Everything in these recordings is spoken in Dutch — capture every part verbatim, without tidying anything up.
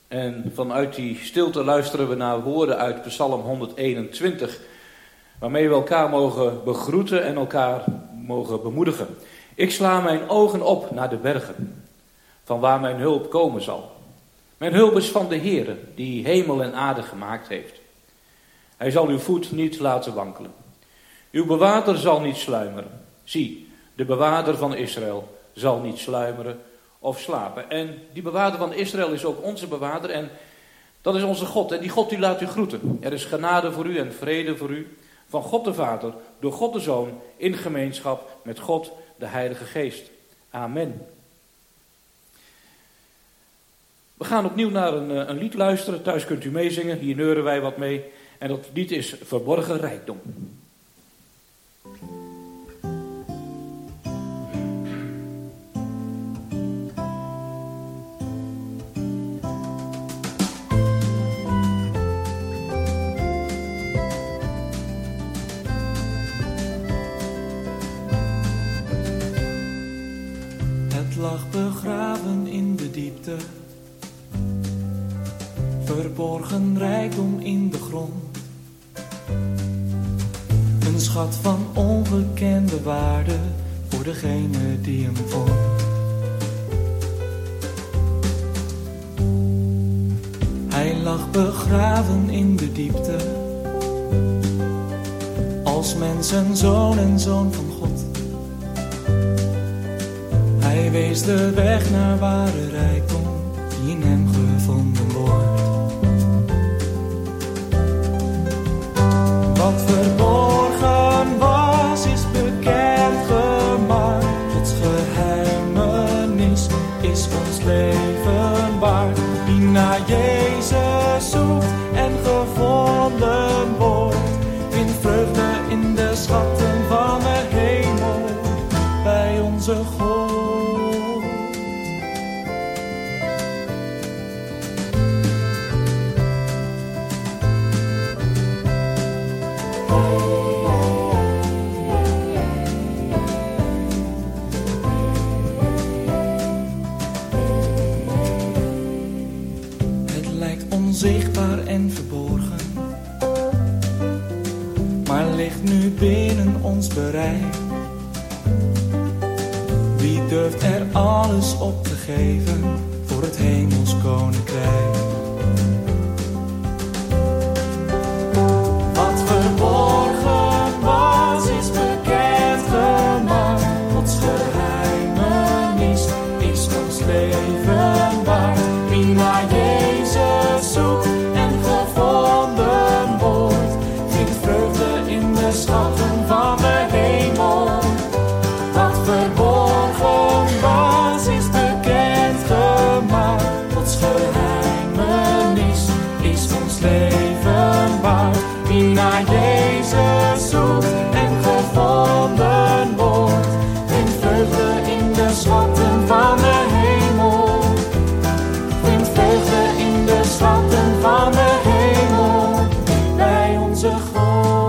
En vanuit die stilte luisteren we naar woorden uit Psalm honderdeenentwintig, waarmee we elkaar mogen begroeten en elkaar mogen bemoedigen. Ik sla mijn ogen op naar de bergen, van waar mijn hulp komen zal. Mijn hulp is van de Heere, die hemel en aarde gemaakt heeft. Hij zal uw voet niet laten wankelen. Uw bewaarder zal niet sluimeren. Zie, de bewaarder van Israël zal niet sluimeren of slapen. En die bewaarder van Israël is ook onze bewaarder en dat is onze God. En die God die laat u groeten. Er is genade voor u en vrede voor u. Van God de Vader, door God de Zoon, in gemeenschap met God de Heilige Geest. Amen. We gaan opnieuw naar een, een lied luisteren. Thuis kunt u meezingen, hier neuren wij wat mee. En dat lied is Verborgen Rijkdom. Het lag begraven in de diepte, verborgen rijkdom in de grond. Een schat van ongekende waarde voor degene die hem vond. Hij lag begraven in de diepte, als mens en zoon en zoon van God. Hij wees de weg naar ware rijkdom die in hem gevonden wordt. Wat verborgen was, is bekend gemaakt. Gods geheimenis is ons leven waard. Wie naar Jezus zoekt en gevonden wordt, vindt vreugde in de schatten van de hemel bij onze God. Onzichtbaar en verborgen, maar ligt nu binnen ons bereik. Wie durft er alles op te geven voor het hemels koninkrijk? Wat verborgen was, is bekend gemaakt. Gods geheimenis is ons leven waard. Wie naar Jezus zoekt en gevonden wordt, vindt vreugde in de schatten van de hemel. Wat verborgen was, is bekend gemaakt. Gods geheimenis is ons leven waard. Wie naar Jezus zoekt en gevonden wordt, vindt vreugde in de schatten van de hemel. Vindt vreugde in de schatten van de hemel bij onze God.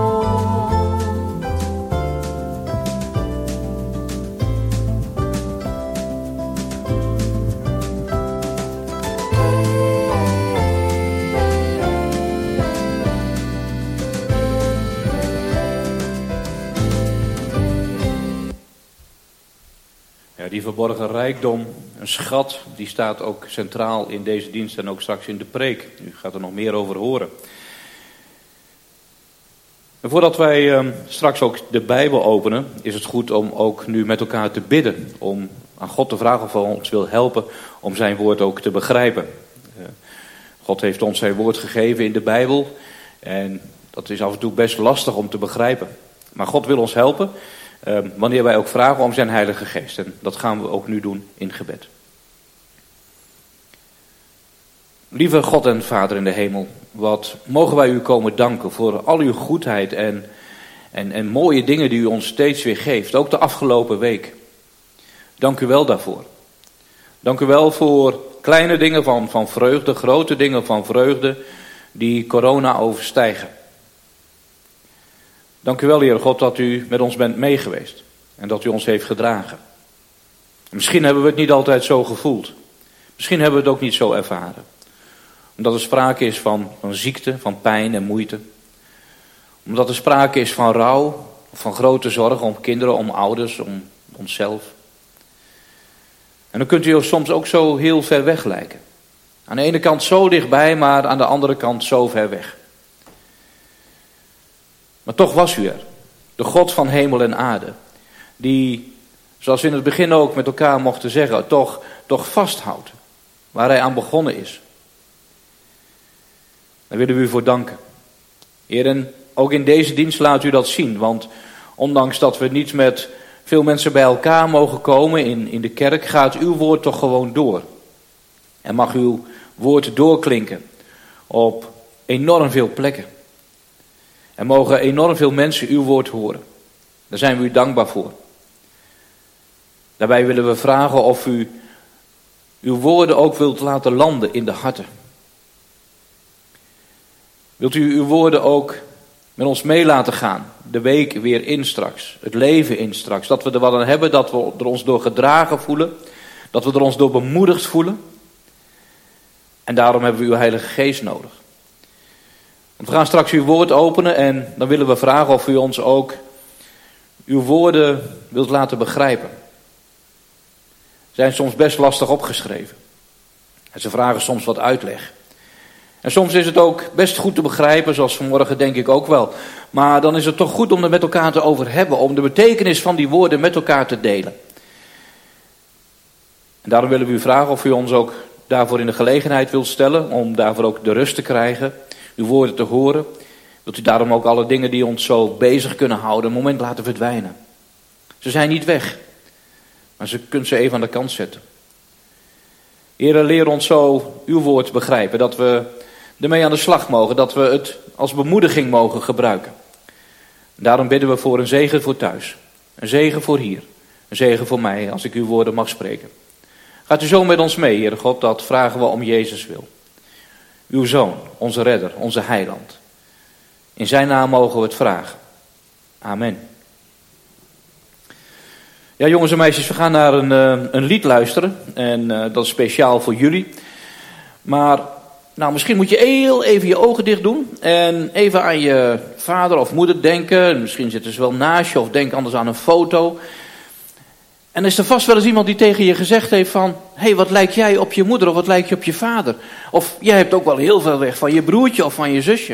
Ja, die verborgen rijkdom, een schat, die staat ook centraal in deze dienst en ook straks in de preek. U gaat er nog meer over horen. En voordat wij uh, straks ook de Bijbel openen, is het goed om ook nu met elkaar te bidden. Om aan God te vragen of hij ons wil helpen om zijn woord ook te begrijpen. Uh, God heeft ons zijn woord gegeven in de Bijbel. En dat is af en toe best lastig om te begrijpen. Maar God wil ons helpen. Uh, wanneer wij ook vragen om zijn Heilige Geest. En dat gaan we ook nu doen in gebed. Lieve God en Vader in de hemel, wat mogen wij u komen danken voor al uw goedheid en, en, en mooie dingen die u ons steeds weer geeft. Ook de afgelopen week. Dank u wel daarvoor. Dank u wel voor kleine dingen van, van vreugde, grote dingen van vreugde die corona overstijgen. Dank u wel, Heer God, dat u met ons bent meegeweest en dat u ons heeft gedragen. Misschien hebben we het niet altijd zo gevoeld. Misschien hebben we het ook niet zo ervaren. Omdat er sprake is van, van ziekte, van pijn en moeite. Omdat er sprake is van rouw, van grote zorgen om kinderen, om ouders, om onszelf. En dan kunt u soms ook zo heel ver weg lijken. Aan de ene kant zo dichtbij, maar aan de andere kant zo ver weg. Maar toch was u er. De God van hemel en aarde. Die, zoals we in het begin ook met elkaar mochten zeggen, toch, toch vasthoudt. Waar hij aan begonnen is. Daar willen we u voor danken. Heren, ook in deze dienst laat u dat zien. Want ondanks dat we niet met veel mensen bij elkaar mogen komen in, in de kerk, gaat uw woord toch gewoon door. En mag uw woord doorklinken op enorm veel plekken. En mogen enorm veel mensen uw woord horen. Daar zijn we u dankbaar voor. Daarbij willen we vragen of u uw woorden ook wilt laten landen in de harten. Wilt u uw woorden ook met ons mee laten gaan, de week weer in straks, het leven in straks. Dat we er wat aan hebben, dat we er ons door gedragen voelen, dat we er ons door bemoedigd voelen. En daarom hebben we uw Heilige Geest nodig. Want we gaan straks uw woord openen en dan willen we vragen of u ons ook uw woorden wilt laten begrijpen. Ze zijn soms best lastig opgeschreven. En ze vragen soms wat uitleg. En soms is het ook best goed te begrijpen, zoals vanmorgen denk ik ook wel. Maar dan is het toch goed om er met elkaar te over hebben, om de betekenis van die woorden met elkaar te delen. En daarom willen we u vragen of u ons ook daarvoor in de gelegenheid wilt stellen, om daarvoor ook de rust te krijgen, uw woorden te horen. Wilt u daarom ook alle dingen die ons zo bezig kunnen houden, een moment laten verdwijnen. Ze zijn niet weg, maar ze kunt ze even aan de kant zetten. Heere, leer ons zo uw woord begrijpen, dat we ermee aan de slag mogen, dat we het als bemoediging mogen gebruiken. Daarom bidden we voor een zegen voor thuis, een zegen voor hier, een zegen voor mij, als ik uw woorden mag spreken. Gaat u zo met ons mee, Heere God, dat vragen we om Jezus wil. Uw Zoon, onze redder, onze heiland. In zijn naam mogen we het vragen. Amen. Ja, jongens en meisjes, we gaan naar een, uh, een lied luisteren. En uh, dat is speciaal voor jullie. Maar nou, misschien moet je heel even je ogen dicht doen. En even aan je vader of moeder denken. Misschien zitten ze wel naast je of denk anders aan een foto. En is er vast wel eens iemand die tegen je gezegd heeft van... Hé, hey, wat lijk jij op je moeder of wat lijk je op je vader? Of jij hebt ook wel heel veel weg van je broertje of van je zusje.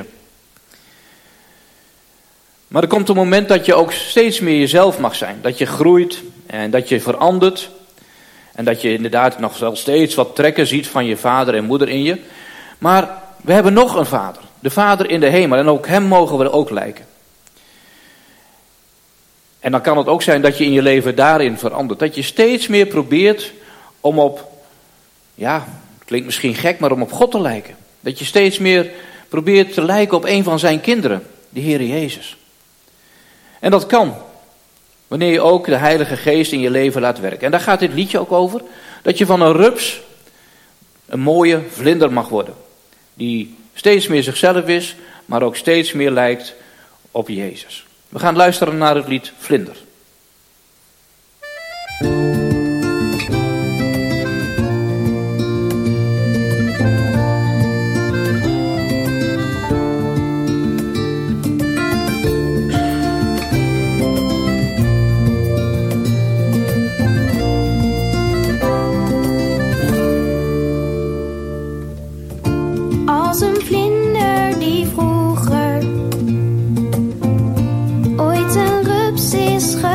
Maar er komt een moment dat je ook steeds meer jezelf mag zijn. Dat je groeit en dat je verandert. En dat je inderdaad nog wel steeds wat trekken ziet van je vader en moeder in je. Maar we hebben nog een vader. De Vader in de hemel. En ook hem mogen we ook lijken. En dan kan het ook zijn dat je in je leven daarin verandert. Dat je steeds meer probeert om op, ja, het klinkt misschien gek, maar om op God te lijken. Dat je steeds meer probeert te lijken op een van zijn kinderen, de Heere Jezus. En dat kan, wanneer je ook de Heilige Geest in je leven laat werken. En daar gaat dit liedje ook over, dat je van een rups een mooie vlinder mag worden. Die steeds meer zichzelf is, maar ook steeds meer lijkt op Jezus. We gaan luisteren naar het lied Vlinder. Als een vlinder die vroeger ooit een rups is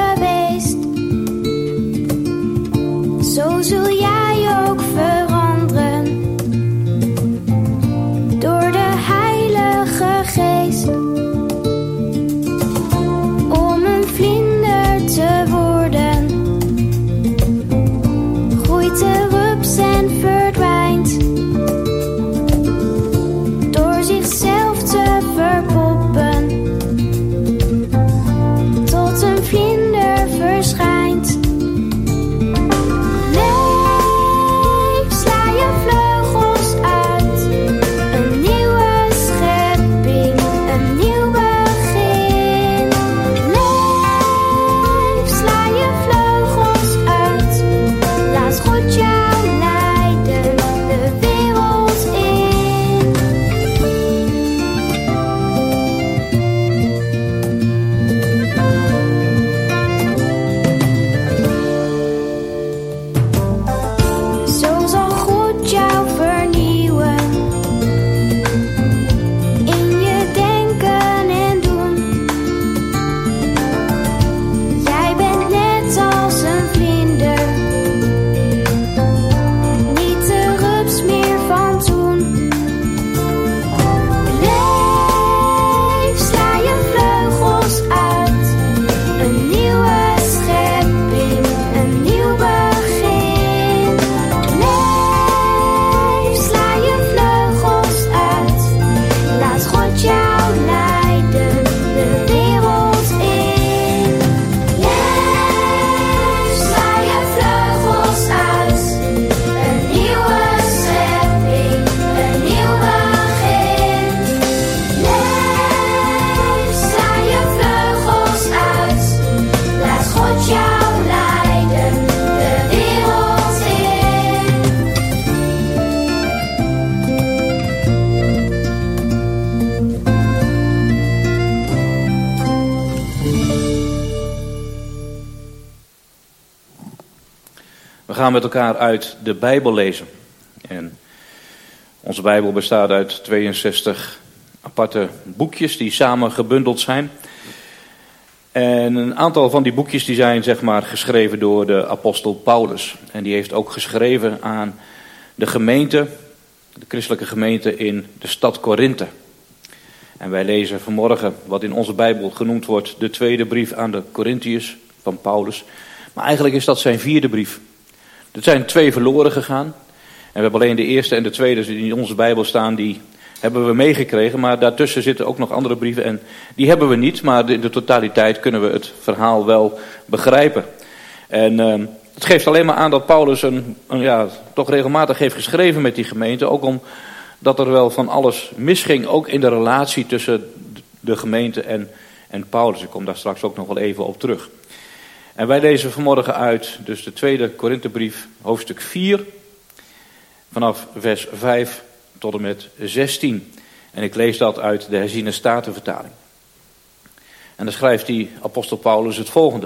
We gaan met elkaar uit de Bijbel lezen. En onze Bijbel bestaat uit tweeënzestig aparte boekjes die samen gebundeld zijn. En een aantal van die boekjes die zijn zeg maar geschreven door de apostel Paulus. En die heeft ook geschreven aan de gemeente, de christelijke gemeente in de stad Korinthe. En wij lezen vanmorgen wat in onze Bijbel genoemd wordt de tweede brief aan de Korintiërs van Paulus. Maar eigenlijk is dat zijn vierde brief. Er zijn twee verloren gegaan. En we hebben alleen de eerste en de tweede die in onze Bijbel staan, die hebben we meegekregen. Maar daartussen zitten ook nog andere brieven en die hebben we niet. Maar in de totaliteit kunnen we het verhaal wel begrijpen. En uh, het geeft alleen maar aan dat Paulus een, een, ja, toch regelmatig heeft geschreven met die gemeente. Ook omdat er wel van alles misging, ook in de relatie tussen de gemeente en, en Paulus. Ik kom daar straks ook nog wel even op terug. En wij lezen vanmorgen uit dus de tweede Korinthebrief, hoofdstuk vier, vanaf vers vijf tot en met zestien. En ik lees dat uit de herziene statenvertaling. En dan schrijft die apostel Paulus het volgende.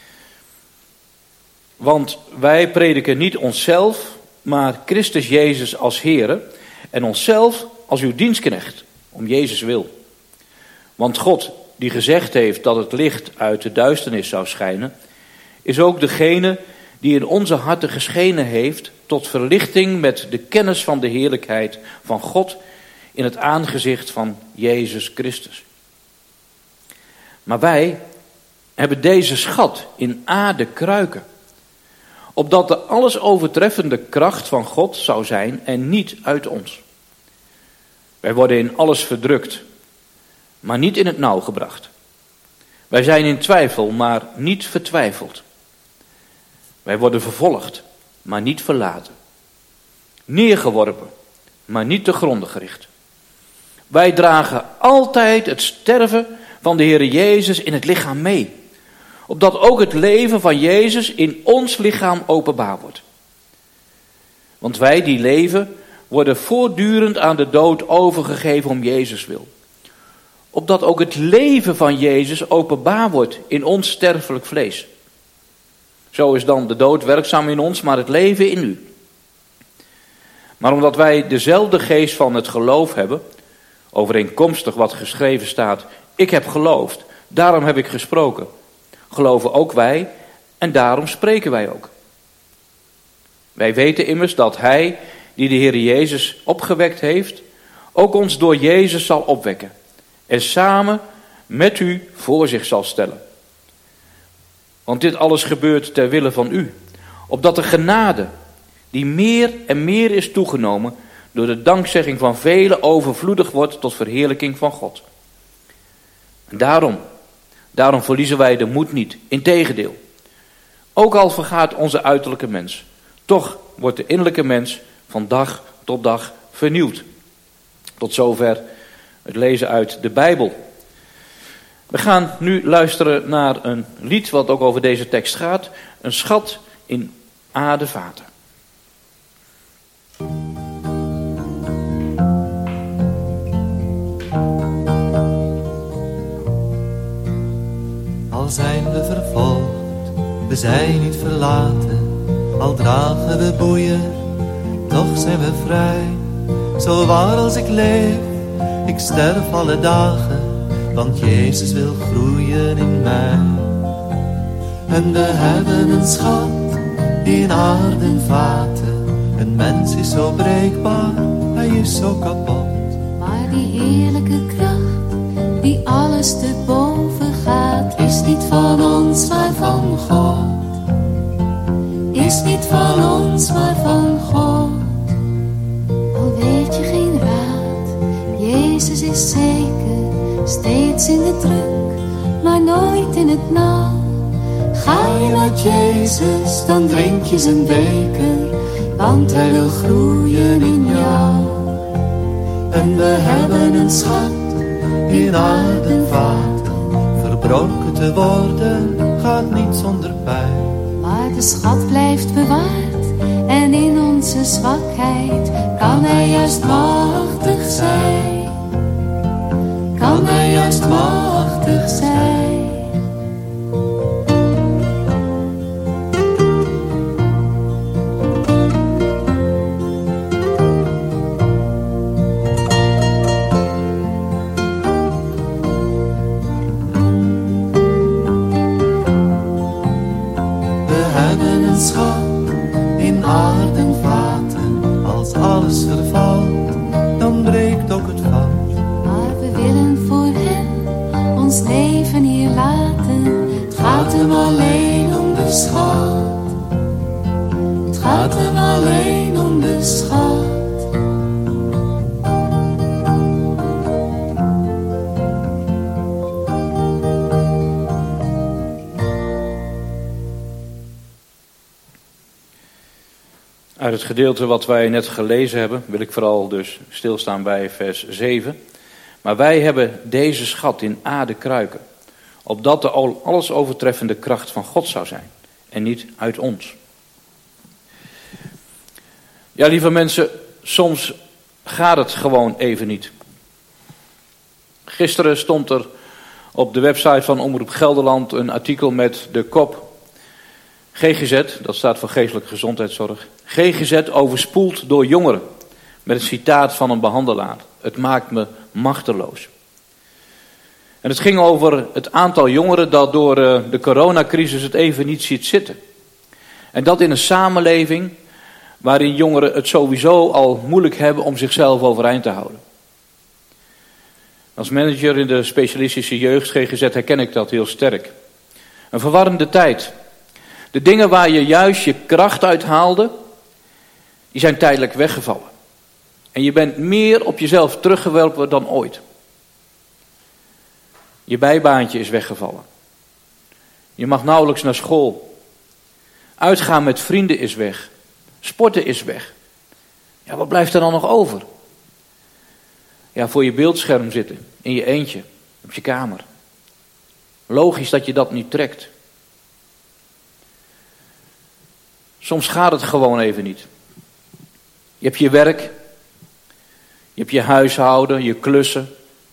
Want wij prediken niet onszelf, maar Christus Jezus als Here en onszelf als uw dienstknecht, om Jezus wil. Want God, die gezegd heeft dat het licht uit de duisternis zou schijnen, is ook degene die in onze harten geschenen heeft tot verlichting met de kennis van de heerlijkheid van God in het aangezicht van Jezus Christus. Maar wij hebben deze schat in aarde kruiken, opdat de alles overtreffende kracht van God zou zijn en niet uit ons. Wij worden in alles verdrukt, maar niet in het nauw gebracht. Wij zijn in twijfel, maar niet vertwijfeld. Wij worden vervolgd, maar niet verlaten. Neergeworpen, maar niet te gronden gericht. Wij dragen altijd het sterven van de Heere Jezus in het lichaam mee, opdat ook het leven van Jezus in ons lichaam openbaar wordt. Want wij die leven, worden voortdurend aan de dood overgegeven om Jezus wil. Opdat ook het leven van Jezus openbaar wordt in ons sterfelijk vlees. Zo is dan de dood werkzaam in ons, maar het leven in u. Maar omdat wij dezelfde geest van het geloof hebben, overeenkomstig wat geschreven staat, ik heb geloofd, daarom heb ik gesproken, geloven ook wij en daarom spreken wij ook. Wij weten immers dat Hij, die de Heer Jezus opgewekt heeft, ook ons door Jezus zal opwekken en samen met u voor zich zal stellen. Want dit alles gebeurt ter wille van u, opdat de genade, die meer en meer is toegenomen, door de dankzegging van velen overvloedig wordt tot verheerlijking van God. En daarom, daarom verliezen wij de moed niet, integendeel. Ook al vergaat onze uiterlijke mens, toch wordt de innerlijke mens van dag tot dag vernieuwd. Tot zover het lezen uit de Bijbel. We gaan nu luisteren naar een lied wat ook over deze tekst gaat. Een schat in aardevaten. Al zijn we vervolgd, we zijn niet verlaten. Al dragen we boeien, toch zijn we vrij. Zo waar als ik leef, ik sterf alle dagen, want Jezus wil groeien in mij. En we hebben een schat in aardenvaten. Een mens is zo breekbaar, hij is zo kapot. Maar die heerlijke kracht, die alles te boven gaat, is niet van ons, maar van God. Is niet van ons, maar van God. Al weet je geen raad, Jezus is zeker, steeds in de druk, maar nooit in het nauw. Ga je met Jezus, dan drink je zijn beker, want hij wil groeien in jou. En we hebben een schat in aardenvaten. Verbroken te worden gaat niet zonder pijn. Maar de schat blijft bewaard en in onze zwakheid kan hij juist machtig zijn. Kan hij juist machtig zijn. leven hier laten. Het gaat hem alleen om de schat. Het gaat hem alleen om de schat. Uit het gedeelte wat wij net gelezen hebben, wil ik vooral dus stilstaan bij vers zeven. Maar wij hebben deze schat in aarde kruiken, opdat de alles overtreffende kracht van God zou zijn, en niet uit ons. Ja, lieve mensen, soms gaat het gewoon even niet. Gisteren stond er op de website van Omroep Gelderland een artikel met de kop G G Z, dat staat voor Geestelijke Gezondheidszorg. G G Z overspoeld door jongeren. Met een citaat van een behandelaar. Het maakt me machteloos. En het ging over het aantal jongeren dat door de coronacrisis het even niet ziet zitten. En dat in een samenleving waarin jongeren het sowieso al moeilijk hebben om zichzelf overeind te houden. Als manager in de specialistische jeugd G G Z herken ik dat heel sterk. Een verwarrende tijd. De dingen waar je juist je kracht uit haalde, die zijn tijdelijk weggevallen. En je bent meer op jezelf teruggeworpen dan ooit. Je bijbaantje is weggevallen. Je mag nauwelijks naar school. Uitgaan met vrienden is weg. Sporten is weg. Ja, wat blijft er dan nog over? Ja, voor je beeldscherm zitten, in je eentje, op je kamer. Logisch dat je dat niet trekt. Soms gaat het gewoon even niet. Je hebt je werk, je hebt je huishouden, je klussen.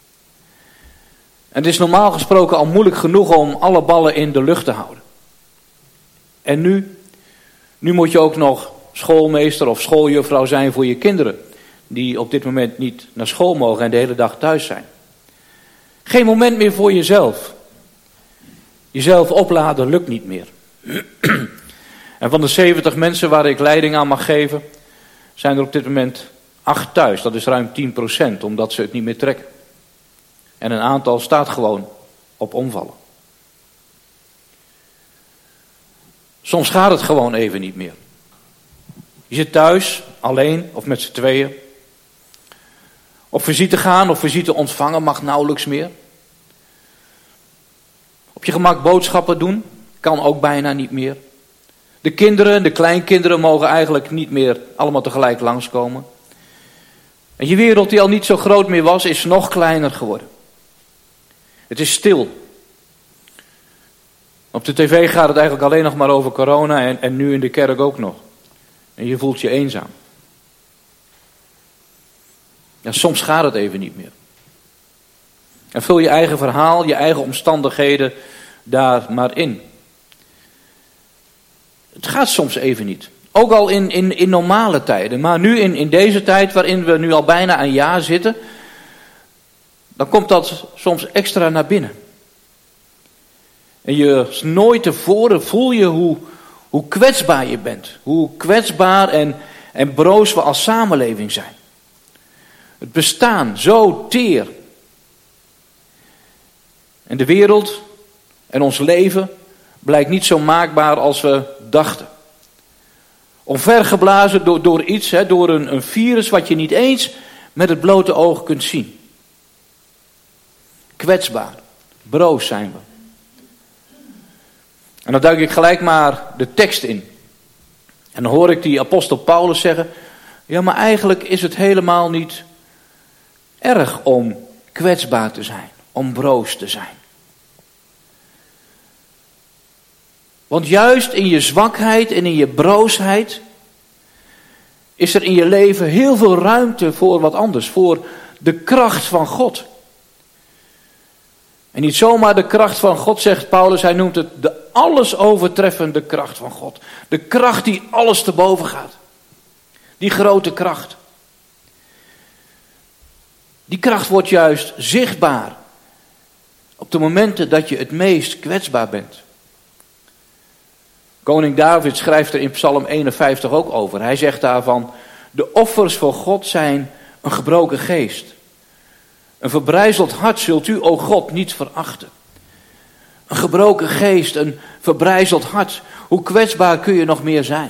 En het is normaal gesproken al moeilijk genoeg om alle ballen in de lucht te houden. En nu, nu moet je ook nog schoolmeester of schooljuffrouw zijn voor je kinderen, die op dit moment niet naar school mogen en de hele dag thuis zijn. Geen moment meer voor jezelf. Jezelf opladen lukt niet meer. En van de zeventig mensen waar ik leiding aan mag geven, zijn er op dit moment acht thuis. Dat is ruim tien procent, omdat ze het niet meer trekken. En een aantal staat gewoon op omvallen. Soms gaat het gewoon even niet meer. Je zit thuis, alleen of met z'n tweeën. Op visite gaan of visite ontvangen mag nauwelijks meer. Op je gemak boodschappen doen, kan ook bijna niet meer. De kinderen, de kleinkinderen mogen eigenlijk niet meer allemaal tegelijk langskomen. En je wereld die al niet zo groot meer was, is nog kleiner geworden. Het is stil. Op de tv gaat het eigenlijk alleen nog maar over corona en, en nu in de kerk ook nog. En je voelt je eenzaam. Ja, soms gaat het even niet meer. En vul je eigen verhaal, je eigen omstandigheden daar maar in. Het gaat soms even niet. Ook al in, in, in normale tijden. Maar nu in, in deze tijd waarin we nu al bijna een jaar zitten, dan komt dat soms extra naar binnen. En je nooit tevoren voel je hoe, hoe kwetsbaar je bent. Hoe kwetsbaar en, en broos we als samenleving zijn. Het bestaan zo teer. En de wereld en ons leven blijkt niet zo maakbaar als we dachten. Omvergeblazen door, door iets, hè, door een, een virus wat je niet eens met het blote oog kunt zien. Kwetsbaar, broos zijn we. En dan duik ik gelijk maar de tekst in. En dan hoor ik die apostel Paulus zeggen, ja, maar eigenlijk is het helemaal niet erg om kwetsbaar te zijn, om broos te zijn. Want juist in je zwakheid en in je broosheid is er in je leven heel veel ruimte voor wat anders, voor de kracht van God. En niet zomaar de kracht van God, zegt Paulus, hij noemt het de alles overtreffende kracht van God. De kracht die alles te boven gaat. Die grote kracht. Die kracht wordt juist zichtbaar op de momenten dat je het meest kwetsbaar bent. Koning David schrijft er in Psalm eenenvijftig ook over. Hij zegt daarvan, de offers voor God zijn een gebroken geest. Een verbrijzeld hart zult u, o God, niet verachten. Een gebroken geest, een verbrijzeld hart. Hoe kwetsbaar kun je nog meer zijn?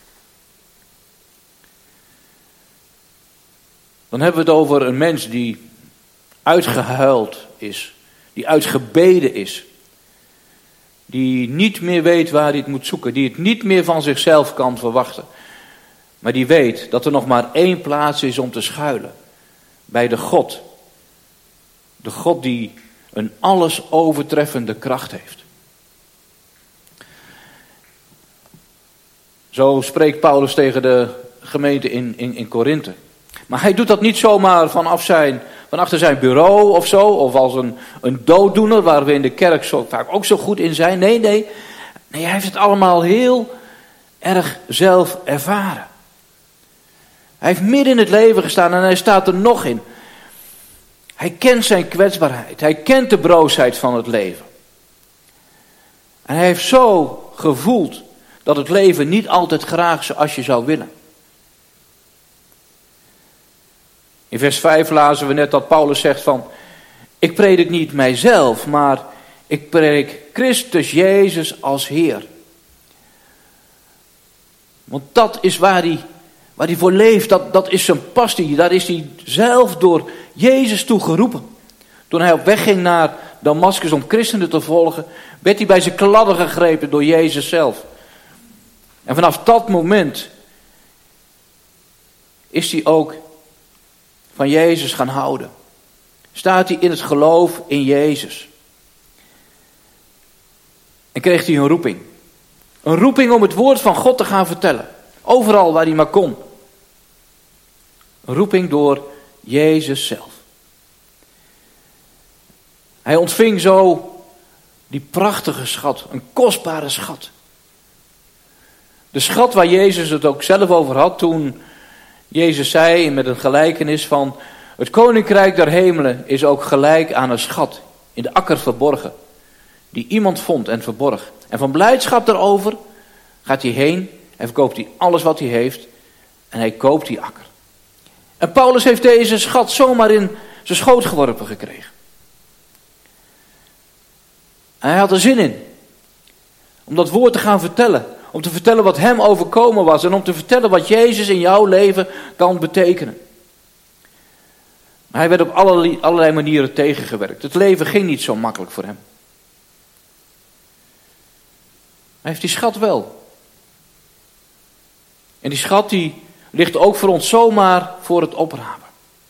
Dan hebben we het over een mens die uitgehuild is. Die uitgebeden is. Die niet meer weet waar hij het moet zoeken. Die het niet meer van zichzelf kan verwachten. Maar die weet dat er nog maar één plaats is om te schuilen. Bij de God. De God die een alles overtreffende kracht heeft. Zo spreekt Paulus tegen de gemeente in, in, in Korinthe. Maar hij doet dat niet zomaar vanaf zijn, van achter zijn bureau of zo. Of als een, een dooddoener waar we in de kerk zo, vaak ook zo goed in zijn. Nee, nee. Nee, hij heeft het allemaal heel erg zelf ervaren. Hij heeft midden in het leven gestaan en hij staat er nog in. Hij kent zijn kwetsbaarheid. Hij kent de broosheid van het leven. En hij heeft zo gevoeld dat het leven niet altijd graag zoals je zou willen. In vers vijf lazen we net dat Paulus zegt van, ik predik niet mijzelf, maar ik predik Christus Jezus als Heer. Want dat is waar hij, waar hij voor leeft, dat, dat is zijn passie. Daar is hij zelf door Jezus toe geroepen. Toen hij op weg ging naar Damascus om christenen te volgen, werd hij bij zijn kladden gegrepen door Jezus zelf. En vanaf dat moment is hij ook van Jezus gaan houden. Staat hij in het geloof in Jezus. En kreeg hij een roeping. Een roeping om het woord van God te gaan vertellen. Overal waar hij maar kon. Een roeping door Jezus zelf. Hij ontving zo die prachtige schat. Een kostbare schat. De schat waar Jezus het ook zelf over had toen Jezus zei met een gelijkenis van, het koninkrijk der hemelen is ook gelijk aan een schat in de akker verborgen, die iemand vond en verborg. En van blijdschap daarover gaat hij heen en verkoopt hij alles wat hij heeft en hij koopt die akker. En Paulus heeft deze schat zomaar in zijn schoot geworpen gekregen. En hij had er zin in om dat woord te gaan vertellen. Om te vertellen wat hem overkomen was. En om te vertellen wat Jezus in jouw leven kan betekenen. Maar hij werd op allerlei, allerlei manieren tegengewerkt. Het leven ging niet zo makkelijk voor hem. Hij heeft die schat wel. En die schat die ligt ook voor ons zomaar voor het oprapen.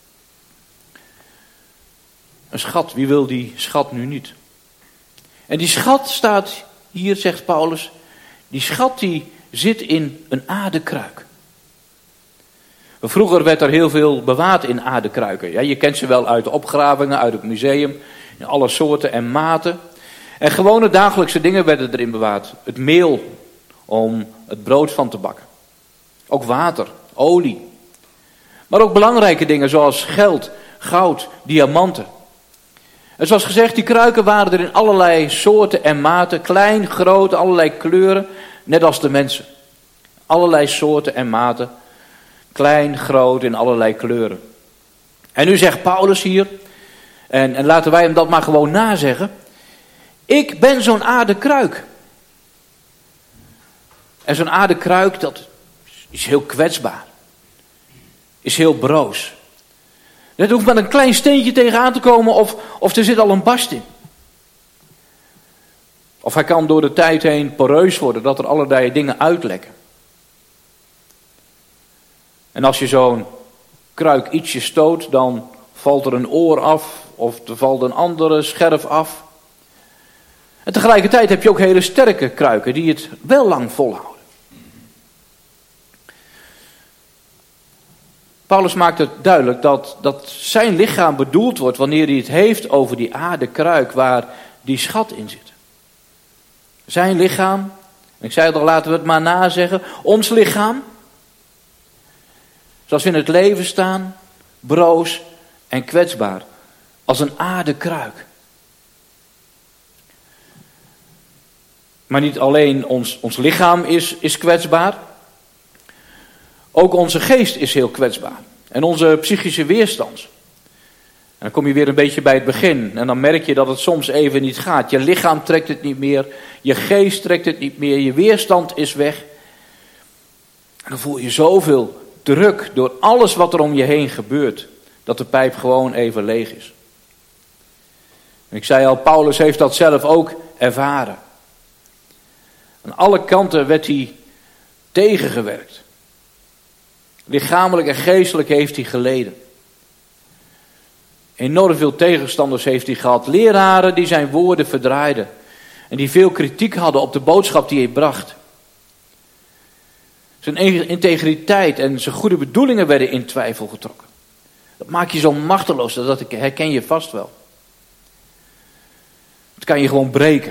Een schat, wie wil die schat nu niet? En die schat staat hier, zegt Paulus. Die schat die zit in een aardekruik. Vroeger werd er heel veel bewaard in aardekruiken. Ja, je kent ze wel uit de opgravingen, uit het museum. In alle soorten en maten. En gewone dagelijkse dingen werden erin bewaard. Het meel om het brood van te bakken. Ook water, olie. Maar ook belangrijke dingen zoals geld, goud, diamanten. En zoals gezegd, die kruiken waren er in allerlei soorten en maten. Klein, groot, allerlei kleuren. Net als de mensen. Allerlei soorten en maten. Klein, groot, in allerlei kleuren. En nu zegt Paulus hier. En, en laten wij hem dat maar gewoon nazeggen. Ik ben zo'n aardekruik. En zo'n aardekruik, dat is heel kwetsbaar. Is heel broos. Er hoeft maar een klein steentje tegenaan te komen of, of er zit al een barst in. Of hij kan door de tijd heen poreus worden, dat er allerlei dingen uitlekken. En als je zo'n kruik ietsje stoot, dan valt er een oor af of er valt een andere scherf af. En tegelijkertijd heb je ook hele sterke kruiken die het wel lang volhouden. Paulus maakt het duidelijk dat, dat zijn lichaam bedoeld wordt wanneer hij het heeft over die aardekruik waar die schat in zit. Zijn lichaam, ik zei het al, laten we het maar nazeggen, ons lichaam, zoals we in het leven staan, broos en kwetsbaar, als een aardekruik. Maar niet alleen ons, ons lichaam is, is kwetsbaar, ook onze geest is heel kwetsbaar. En onze psychische weerstand. En dan kom je weer een beetje bij het begin. En dan merk je dat het soms even niet gaat. Je lichaam trekt het niet meer. Je geest trekt het niet meer. Je weerstand is weg. En dan voel je zoveel druk door alles wat er om je heen gebeurt. Dat de pijp gewoon even leeg is. En ik zei al, Paulus heeft dat zelf ook ervaren. Aan alle kanten werd hij tegengewerkt. Lichamelijk en geestelijk heeft hij geleden. Enorm veel tegenstanders heeft hij gehad. Leraren die zijn woorden verdraaiden. En die veel kritiek hadden op de boodschap die hij bracht. Zijn integriteit en zijn goede bedoelingen werden in twijfel getrokken. Dat maakt je zo machteloos, dat herken je vast wel. Het kan je gewoon breken.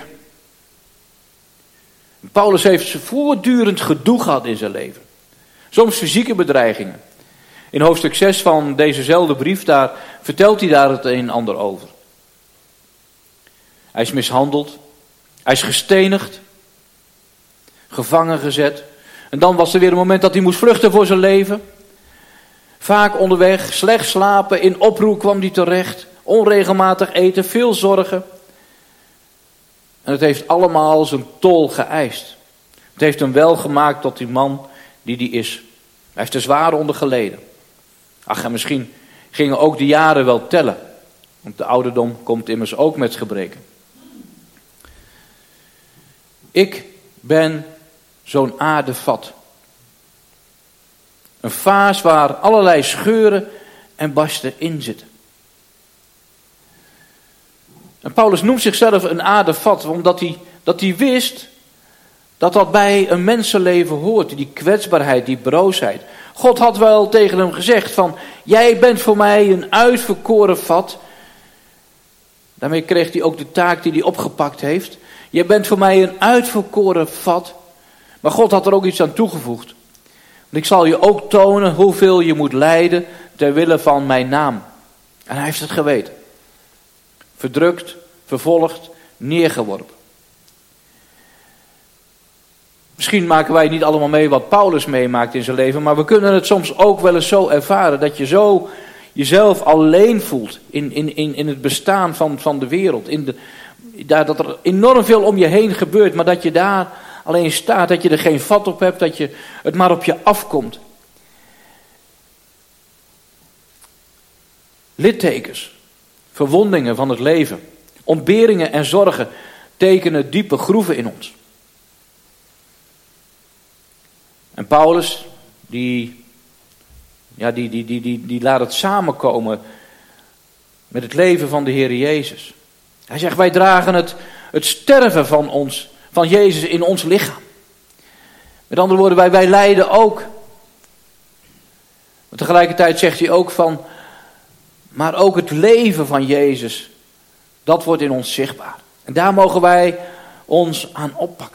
Paulus heeft voortdurend gedoe gehad in zijn leven. Soms fysieke bedreigingen. In hoofdstuk zes van dezezelfde brief, daar vertelt hij daar het een en ander over. Hij is mishandeld. Hij is gestenigd. Gevangen gezet. En dan was er weer een moment dat hij moest vluchten voor zijn leven. Vaak onderweg, slecht slapen, in oproer kwam hij terecht. Onregelmatig eten, veel zorgen. En het heeft allemaal zijn tol geëist. Het heeft hem wel gemaakt tot die man die hij is. Hij heeft er zwaar onder geleden. Ach, en misschien gingen ook de jaren wel tellen. Want de ouderdom komt immers ook met gebreken. Ik ben zo'n aardevat. Een vaas waar allerlei scheuren en barsten in zitten. En Paulus noemt zichzelf een aardevat, omdat hij, dat hij wist dat dat bij een mensenleven hoort. Die kwetsbaarheid, die broosheid. God had wel tegen hem gezegd van, jij bent voor mij een uitverkoren vat. Daarmee kreeg hij ook de taak die hij opgepakt heeft. Jij bent voor mij een uitverkoren vat. Maar God had er ook iets aan toegevoegd. Want ik zal je ook tonen hoeveel je moet lijden ter wille van mijn naam. En hij heeft het geweten. Verdrukt, vervolgd, neergeworpen. Misschien maken wij niet allemaal mee wat Paulus meemaakt in zijn leven, maar we kunnen het soms ook wel eens zo ervaren dat je zo jezelf alleen voelt in, in, in, in het bestaan van, van de wereld. In de, daar, dat er enorm veel om je heen gebeurt, maar dat je daar alleen staat, dat je er geen vat op hebt, dat je het maar op je afkomt. Littekens, verwondingen van het leven, ontberingen en zorgen tekenen diepe groeven in ons. En Paulus, die, ja, die, die, die, die, die laat het samenkomen met het leven van de Heer Jezus. Hij zegt, wij dragen het, het sterven van ons, van Jezus in ons lichaam. Met andere woorden, wij, wij lijden ook. Maar tegelijkertijd zegt hij ook van, maar ook het leven van Jezus, dat wordt in ons zichtbaar. En daar mogen wij ons aan oppakken.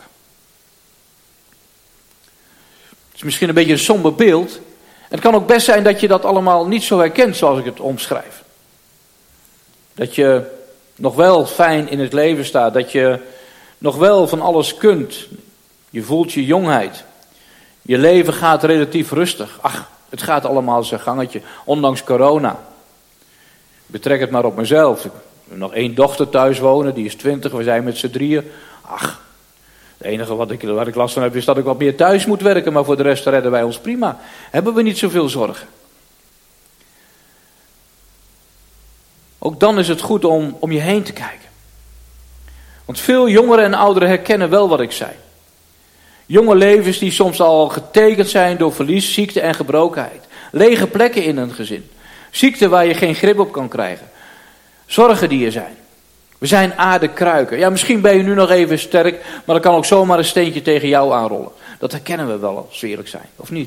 Het is misschien een beetje een somber beeld. Het kan ook best zijn dat je dat allemaal niet zo herkent zoals ik het omschrijf. Dat je nog wel fijn in het leven staat. Dat je nog wel van alles kunt. Je voelt je jongheid. Je leven gaat relatief rustig. Ach, het gaat allemaal zijn gangetje. Ondanks corona. Ik betrek het maar op mezelf. Ik heb nog één dochter thuis wonen. Die is twintig. We zijn met z'n drieën. Ach. Het enige wat ik, wat ik last van heb is dat ik wat meer thuis moet werken. Maar voor de rest redden wij ons prima. Hebben we niet zoveel zorgen. Ook dan is het goed om, om je heen te kijken. Want veel jongeren en ouderen herkennen wel wat ik zei. Jonge levens die soms al getekend zijn door verlies, ziekte en gebrokenheid. Lege plekken in een gezin. Ziekte waar je geen grip op kan krijgen. Zorgen die er zijn. We zijn aardekruiken. Ja, misschien ben je nu nog even sterk, maar er kan ook zomaar een steentje tegen jou aanrollen. Dat herkennen we wel als we eerlijk zijn, of niet?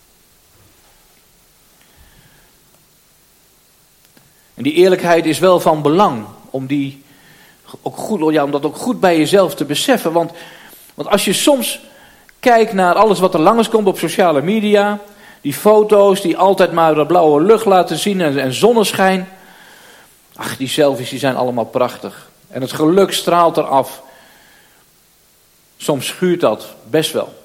En die eerlijkheid is wel van belang om, die ook goed, ja, om dat ook goed bij jezelf te beseffen. Want, want als je soms kijkt naar alles wat er langskomt op sociale media, die foto's die altijd maar de blauwe lucht laten zien en, en zonneschijn. Ach, die selfies die zijn allemaal prachtig. En het geluk straalt eraf. Soms schuurt dat best wel.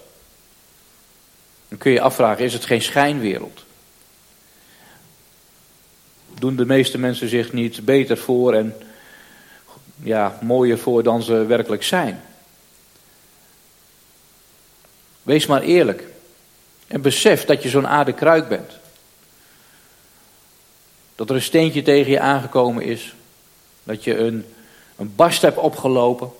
Dan kun je je afvragen, is het geen schijnwereld? doen de meeste mensen zich niet beter voor en ja, mooier voor dan ze werkelijk zijn. Wees maar eerlijk. En besef dat je zo'n aardekruik bent. Dat er een steentje tegen je aangekomen is. Dat je een, een barst hebt opgelopen.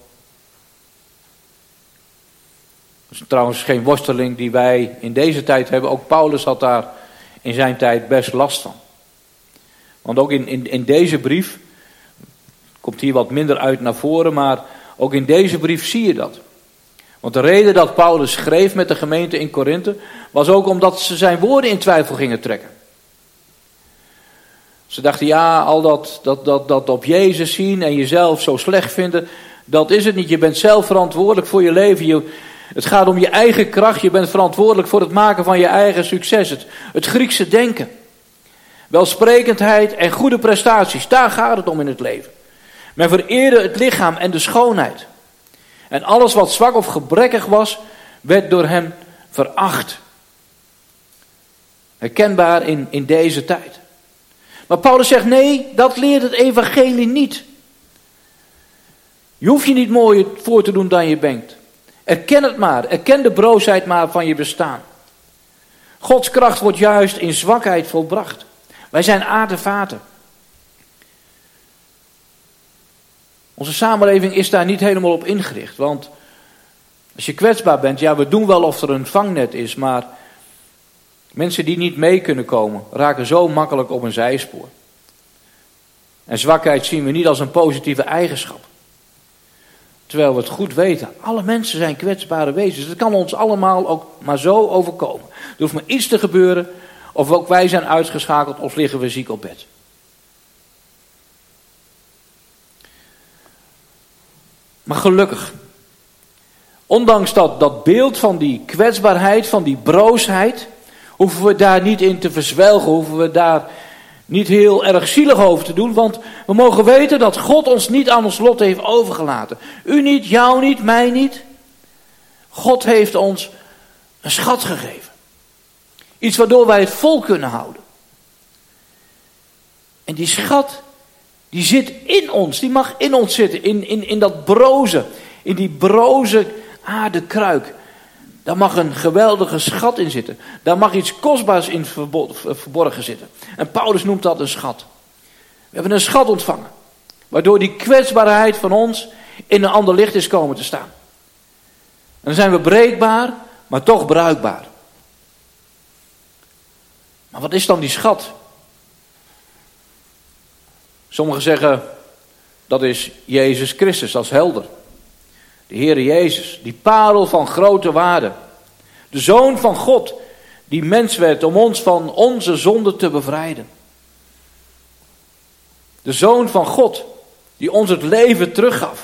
Dat is trouwens geen worsteling die wij in deze tijd hebben. Ook Paulus had daar in zijn tijd best last van. Want ook in, in, in deze brief, komt hier wat minder uit naar voren, maar ook in deze brief zie je dat. Want de reden dat Paulus schreef met de gemeente in Korinthe was ook omdat ze zijn woorden in twijfel gingen trekken. Ze dachten, ja, al dat, dat, dat, dat op Jezus zien en jezelf zo slecht vinden, dat is het niet. Je bent zelf verantwoordelijk voor je leven. Je, het gaat om je eigen kracht. Je bent verantwoordelijk voor het maken van je eigen succes. Het, het Griekse denken. Welsprekendheid en goede prestaties. Daar gaat het om in het leven. Men vereerde het lichaam en de schoonheid. En alles wat zwak of gebrekkig was, werd door hem veracht. Herkenbaar in, in deze tijd. Maar Paulus zegt, nee, dat leert het evangelie niet. Je hoeft je niet mooier voor te doen dan je bent. Erken het maar, erken de broosheid maar van je bestaan. Gods kracht wordt juist in zwakheid volbracht. Wij zijn aardevaten. Onze samenleving is daar niet helemaal op ingericht. Want als je kwetsbaar bent, ja, we doen wel of er een vangnet is, maar mensen die niet mee kunnen komen, raken zo makkelijk op een zijspoor. En zwakheid zien we niet als een positieve eigenschap. Terwijl we het goed weten, alle mensen zijn kwetsbare wezens. Het kan ons allemaal ook maar zo overkomen. Er hoeft maar iets te gebeuren, of ook wij zijn uitgeschakeld of liggen we ziek op bed. Maar gelukkig, ondanks dat, dat beeld van die kwetsbaarheid, van die broosheid, hoeven we daar niet in te verzwelgen, hoeven we daar niet heel erg zielig over te doen, want we mogen weten dat God ons niet aan ons lot heeft overgelaten. U niet, jou niet, mij niet. God heeft ons een schat gegeven. Iets waardoor wij het vol kunnen houden. En die schat, die zit in ons, die mag in ons zitten, in, in, in dat broze, in die broze aardekruik. Daar mag een geweldige schat in zitten. Daar mag iets kostbaars in verborgen zitten. En Paulus noemt dat een schat. We hebben een schat ontvangen. Waardoor die kwetsbaarheid van ons in een ander licht is komen te staan. En dan zijn we breekbaar, maar toch bruikbaar. Maar wat is dan die schat? Sommigen zeggen, dat is Jezus Christus, dat is helder. De Heere Jezus, die parel van grote waarde. De Zoon van God, die mens werd om ons van onze zonde te bevrijden. De Zoon van God, die ons het leven teruggaf.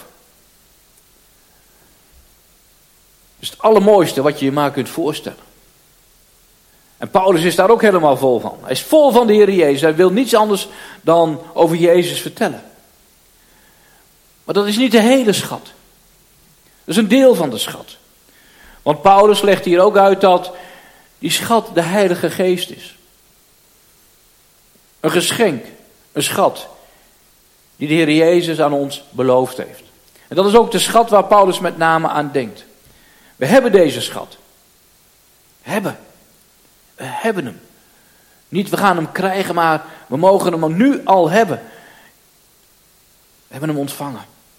Dat is het allermooiste wat je je maar kunt voorstellen. En Paulus is daar ook helemaal vol van. Hij is vol van de Heere Jezus. Hij wil niets anders dan over Jezus vertellen. Maar dat is niet de hele schat. Dat is een deel van de schat. Want Paulus legt hier ook uit dat die schat de Heilige Geest is. Een geschenk, een schat, die de Heer Jezus aan ons beloofd heeft. En dat is ook de schat waar Paulus met name aan denkt. We hebben deze schat. Hebben. We hebben hem. Niet we gaan hem krijgen, maar we mogen hem nu al hebben. We hebben hem ontvangen.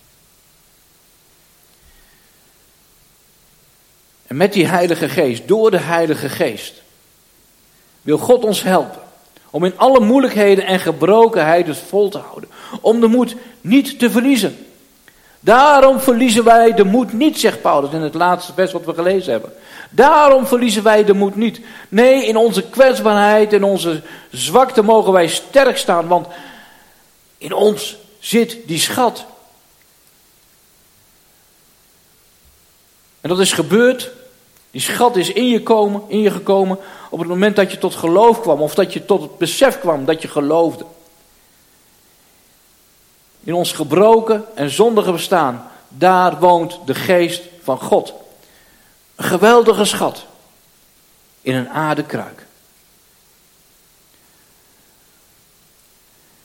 En met die Heilige Geest, door de Heilige Geest, wil God ons helpen. Om in alle moeilijkheden en gebrokenheid het vol te houden. Om de moed niet te verliezen. Daarom verliezen wij de moed niet, zegt Paulus in het laatste vers wat we gelezen hebben. Daarom verliezen wij de moed niet. Nee, in onze kwetsbaarheid, in onze zwakte mogen wij sterk staan. Want in ons zit die schat. En dat is gebeurd. Die schat is in je, komen, in je gekomen op het moment dat je tot geloof kwam. Of dat je tot het besef kwam dat je geloofde. In ons gebroken en zondige bestaan, daar woont de geest van God. Een geweldige schat in een aardekruik.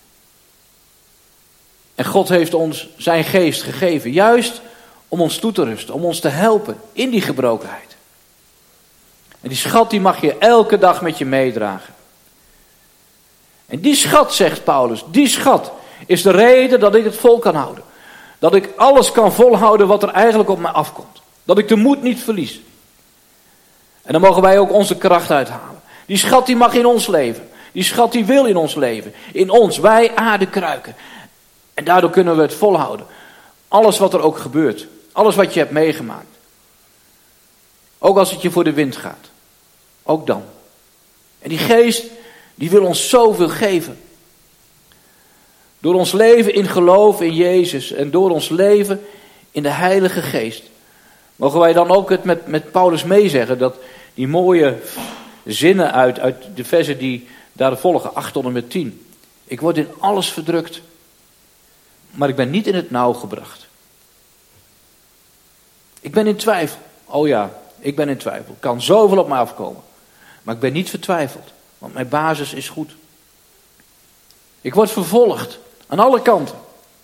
God heeft ons zijn geest gegeven, juist om ons toe te rusten, om ons te helpen in die gebrokenheid. En die schat die mag je elke dag met je meedragen. En die schat, zegt Paulus, die schat is de reden dat ik het vol kan houden. Dat ik alles kan volhouden wat er eigenlijk op mij afkomt. Dat ik de moed niet verlies. En dan mogen wij ook onze kracht uithalen. Die schat die mag in ons leven. Die schat die wil in ons leven. In ons, wij aardekruiken. En daardoor kunnen we het volhouden. Alles wat er ook gebeurt. Alles wat je hebt meegemaakt. Ook als het je voor de wind gaat. Ook dan. En die geest, die wil ons zoveel geven. Door ons leven in geloof in Jezus. En door ons leven in de Heilige Geest. Mogen wij dan ook het met, met Paulus meezeggen. Dat die mooie zinnen uit, uit de versen die daar volgen. acht tot en met tien. Ik word in alles verdrukt. Maar ik ben niet in het nauw gebracht. Ik ben in twijfel. Oh ja, ik ben in twijfel. Er kan zoveel op me afkomen. Maar ik ben niet vertwijfeld. Want mijn basis is goed. Ik word vervolgd. Aan alle kanten.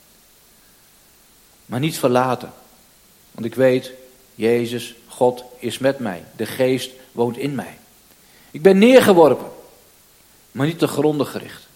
Maar niet verlaten. Want ik weet, Jezus, God is met mij. De geest woont in mij. Ik ben neergeworpen. Maar niet te gronden gericht.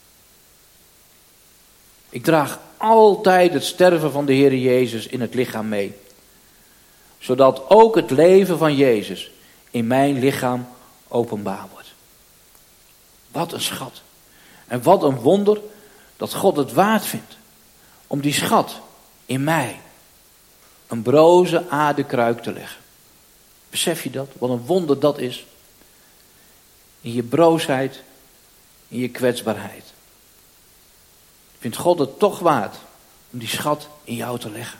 Ik draag altijd het sterven van de Heer Jezus in het lichaam mee. Zodat ook het leven van Jezus in mijn lichaam openbaar wordt. Wat een schat. En wat een wonder dat God het waard vindt om die schat in mij een broze aardekruik te leggen. Besef je dat? Wat een wonder dat is. In je broosheid, in je kwetsbaarheid. Vindt God het toch waard om die schat in jou te leggen?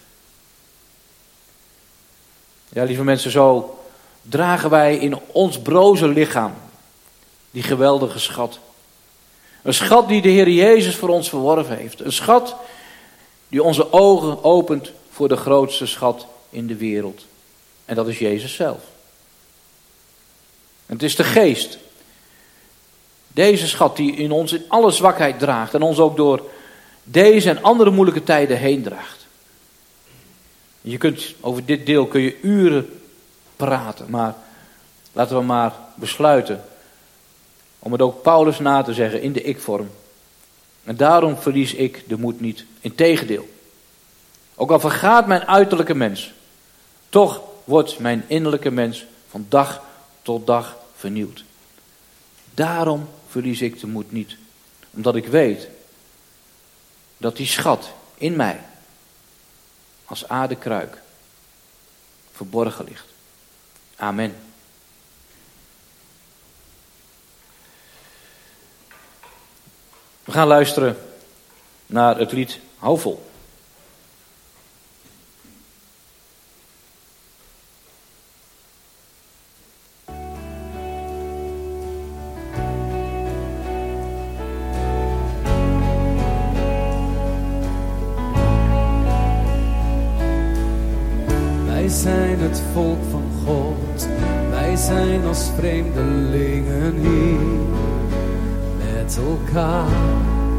Ja, lieve mensen, zo dragen wij in ons broze lichaam die geweldige schat. Een schat die de Heer Jezus voor ons verworven heeft. Een schat die onze ogen opent voor de grootste schat in de wereld. En dat is Jezus zelf. En het is de geest. Deze schat die in ons in alle zwakheid draagt. En ons ook door deze en andere moeilijke tijden heen draagt. Je kunt, over dit deel kun je uren praten. Maar laten we maar besluiten om het ook Paulus na te zeggen in de ik-vorm. En daarom verlies ik de moed niet. Integendeel. Ook al vergaat mijn uiterlijke mens. Toch wordt mijn innerlijke mens van dag tot dag vernieuwd. Daarom verlies ik de moed niet. Omdat ik weet dat die schat in mij als aardekruik verborgen ligt. Amen. We gaan luisteren naar het lied Hou vol. Wij zijn het volk van God, wij zijn als vreemdelingen hier met elkaar.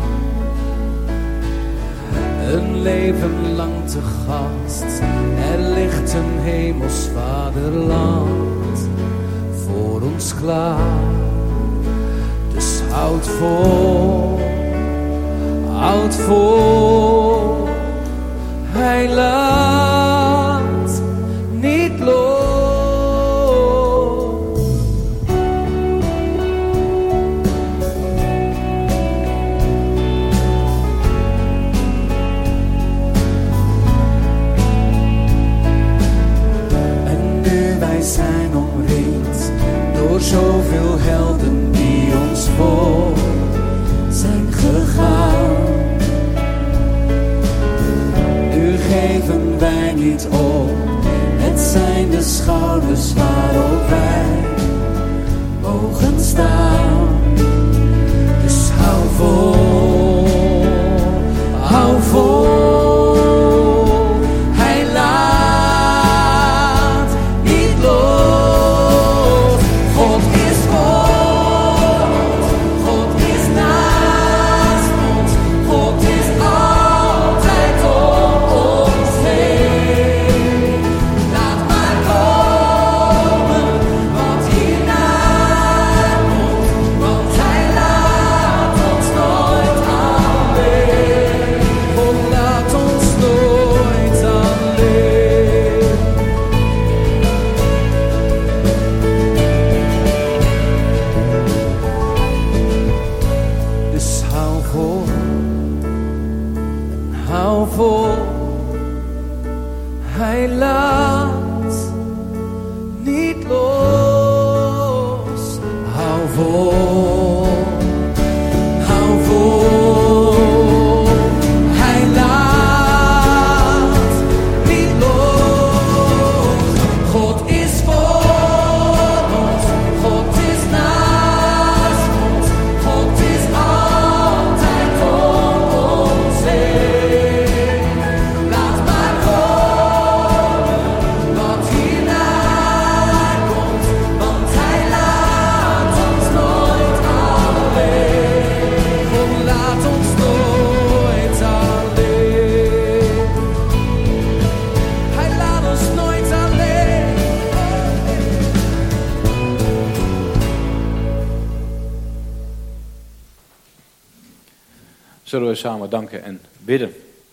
Een leven lang te gast, er ligt een hemels vaderland voor ons klaar. Dus houd vol, houd vol, hij laat niet los. Zijn omringd door zoveel helden die ons voor zijn gegaan. Nu geven wij niet op, het zijn de schouders waarop wij mogen staan. Dus hou vol, hou vol. God is naast ons, God is altijd. Hij laat niet los. Hou vol, hou vol. Hij laat niet los. God is voor ons, God is naast ons, God is altijd om ons heen. Laat maar komen wat hierna komt, want Hij laat ons nooit alleen. God laat ons nooit alleen. Hij laat ons nooit alleen. Zullen we samen danken en bidden.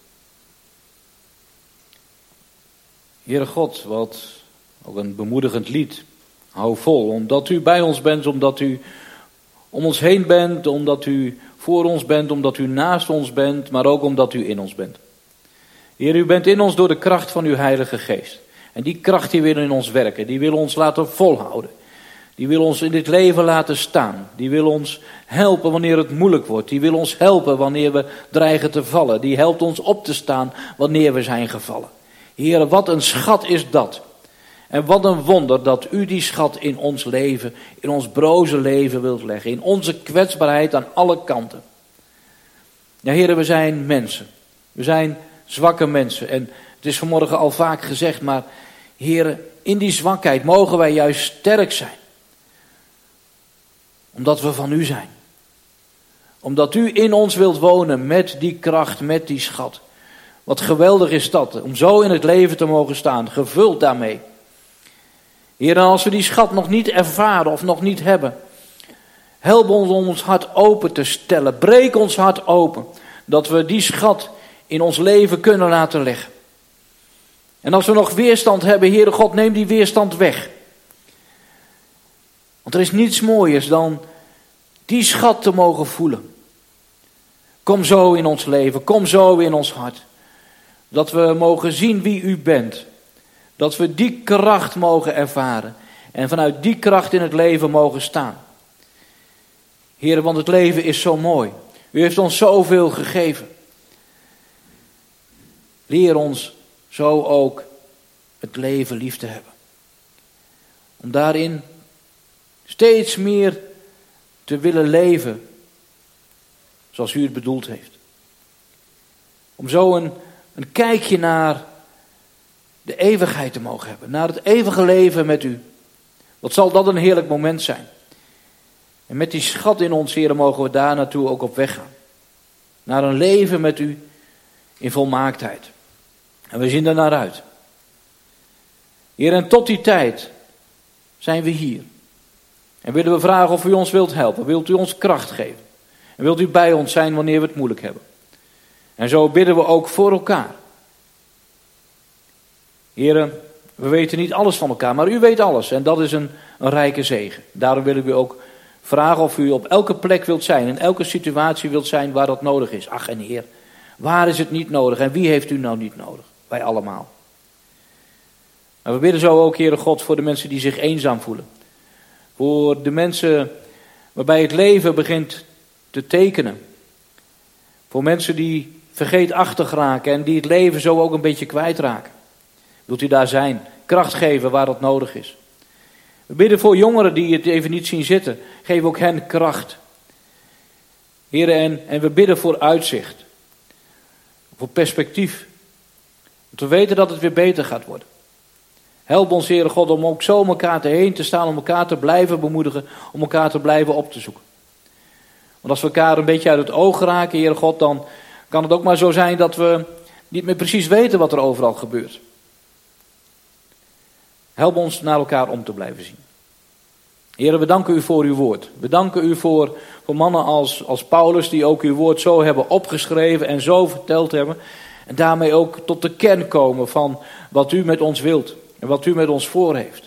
Heere God, wat ook een bemoedigend lied. Hou vol, omdat u bij ons bent, omdat u om ons heen bent, omdat u voor ons bent, omdat u naast ons bent, maar ook omdat u in ons bent. Heer, u bent in ons door de kracht van uw Heilige Geest. En die kracht die wil in ons werken, die wil ons laten volhouden. Die wil ons in dit leven laten staan. Die wil ons helpen wanneer het moeilijk wordt. Die wil ons helpen wanneer we dreigen te vallen. Die helpt ons op te staan wanneer we zijn gevallen. Heer, wat een schat is dat. En wat een wonder dat u die schat in ons leven, in ons broze leven wilt leggen. In onze kwetsbaarheid aan alle kanten. Ja, Heer, we zijn mensen. We zijn zwakke mensen. En het is vanmorgen al vaak gezegd, maar Heer, in die zwakheid mogen wij juist sterk zijn. Omdat we van u zijn. Omdat u in ons wilt wonen met die kracht, met die schat. Wat geweldig is dat, om zo in het leven te mogen staan, gevuld daarmee. Heer, en als we die schat nog niet ervaren of nog niet hebben, help ons om ons hart open te stellen. Breek ons hart open, dat we die schat in ons leven kunnen laten leggen. En als we nog weerstand hebben, Heere God, neem die weerstand weg. Want er is niets mooiers dan die schat te mogen voelen. Kom zo in ons leven, kom zo in ons hart. Dat we mogen zien wie u bent. Dat we die kracht mogen ervaren. En vanuit die kracht in het leven mogen staan. Heer, want het leven is zo mooi. U heeft ons zoveel gegeven. Leer ons zo ook het leven lief te hebben. Om daarin steeds meer te willen leven zoals u het bedoeld heeft. Om zo een, een kijkje naar de eeuwigheid te mogen hebben. Naar het eeuwige leven met u. Wat zal dat een heerlijk moment zijn. En met die schat in ons, Heer, mogen we daar naartoe ook op weg gaan. Naar een leven met u in volmaaktheid. En we zien er naar uit. Heer, en tot die tijd zijn we hier. En willen we vragen of u ons wilt helpen. Wilt u ons kracht geven. En wilt u bij ons zijn wanneer we het moeilijk hebben. En zo bidden we ook voor elkaar. Heren, we weten niet alles van elkaar, maar u weet alles. En dat is een, een rijke zegen. Daarom wil ik u ook vragen of u op elke plek wilt zijn. In elke situatie wilt zijn waar dat nodig is. Ach en Heer, waar is het niet nodig? En wie heeft u nou niet nodig? Wij allemaal. Maar we bidden zo ook, Heere God, voor de mensen die zich eenzaam voelen. Voor de mensen waarbij het leven begint te tekenen. Voor mensen die vergeetachtig raken en die het leven zo ook een beetje kwijtraken. Wilt u daar zijn, kracht geven waar dat nodig is. We bidden voor jongeren die het even niet zien zitten. Geef ook hen kracht. Heren, en, en we bidden voor uitzicht. Voor perspectief. Want we weten dat het weer beter gaat worden. Help ons, Heere God, om ook zo om elkaar te heen te staan. Om elkaar te blijven bemoedigen. Om elkaar te blijven op te zoeken. Want als we elkaar een beetje uit het oog raken, Heere God, dan kan het ook maar zo zijn dat we niet meer precies weten wat er overal gebeurt. Help ons naar elkaar om te blijven zien. Heere, we danken u voor uw woord. We danken u voor, voor mannen als, als Paulus die ook uw woord zo hebben opgeschreven en zo verteld hebben. En daarmee ook tot de kern komen van wat u met ons wilt en wat u met ons voor heeft.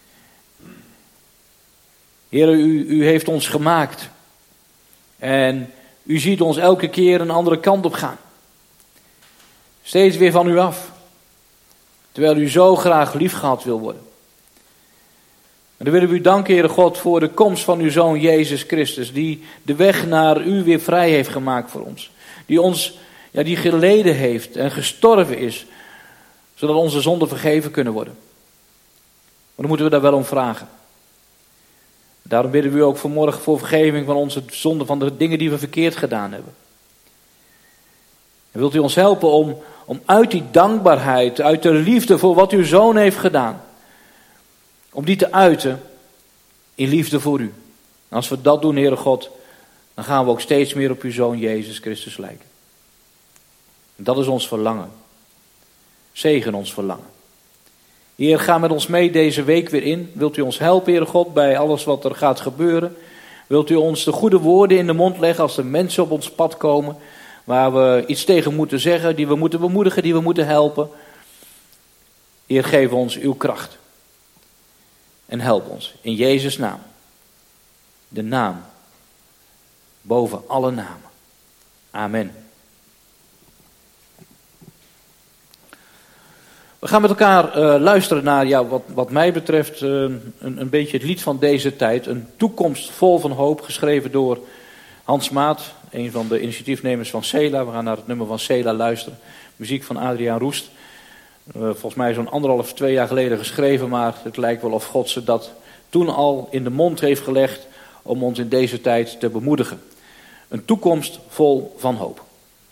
Heere, u, u heeft ons gemaakt. En u ziet ons elke keer een andere kant op gaan. Steeds weer van u af. Terwijl u zo graag liefgehad wil worden. En dan willen we u danken, Heere God, voor de komst van uw Zoon Jezus Christus. Die de weg naar u weer vrij heeft gemaakt voor ons. Die ons, ja, die geleden heeft en gestorven is. Zodat onze zonden vergeven kunnen worden. Maar dan moeten we daar wel om vragen. Daarom bidden we u ook vanmorgen voor vergeving van onze zonden, van de dingen die we verkeerd gedaan hebben. En wilt u ons helpen om, om uit die dankbaarheid, uit de liefde voor wat uw Zoon heeft gedaan, om die te uiten in liefde voor u. En als we dat doen, Heere God, dan gaan we ook steeds meer op uw Zoon Jezus Christus lijken. En dat is ons verlangen. Zegen ons verlangen. Heer, ga met ons mee deze week weer in. Wilt u ons helpen, Heere God, bij alles wat er gaat gebeuren? Wilt u ons de goede woorden in de mond leggen als er mensen op ons pad komen, waar we iets tegen moeten zeggen, die we moeten bemoedigen, die we moeten helpen? Heer, geef ons uw kracht. En help ons in Jezus' naam. De naam boven alle namen. Amen. We gaan met elkaar uh, luisteren naar, ja, wat, wat mij betreft, uh, een, een beetje het lied van deze tijd. Een toekomst vol van hoop, geschreven door Hans Maat, een van de initiatiefnemers van Sela. We gaan naar het nummer van Sela luisteren. Muziek van Adriaan Roest. Uh, volgens mij zo'n anderhalf, twee jaar geleden geschreven, maar het lijkt wel of God ze dat toen al in de mond heeft gelegd om ons in deze tijd te bemoedigen. Een toekomst vol van hoop.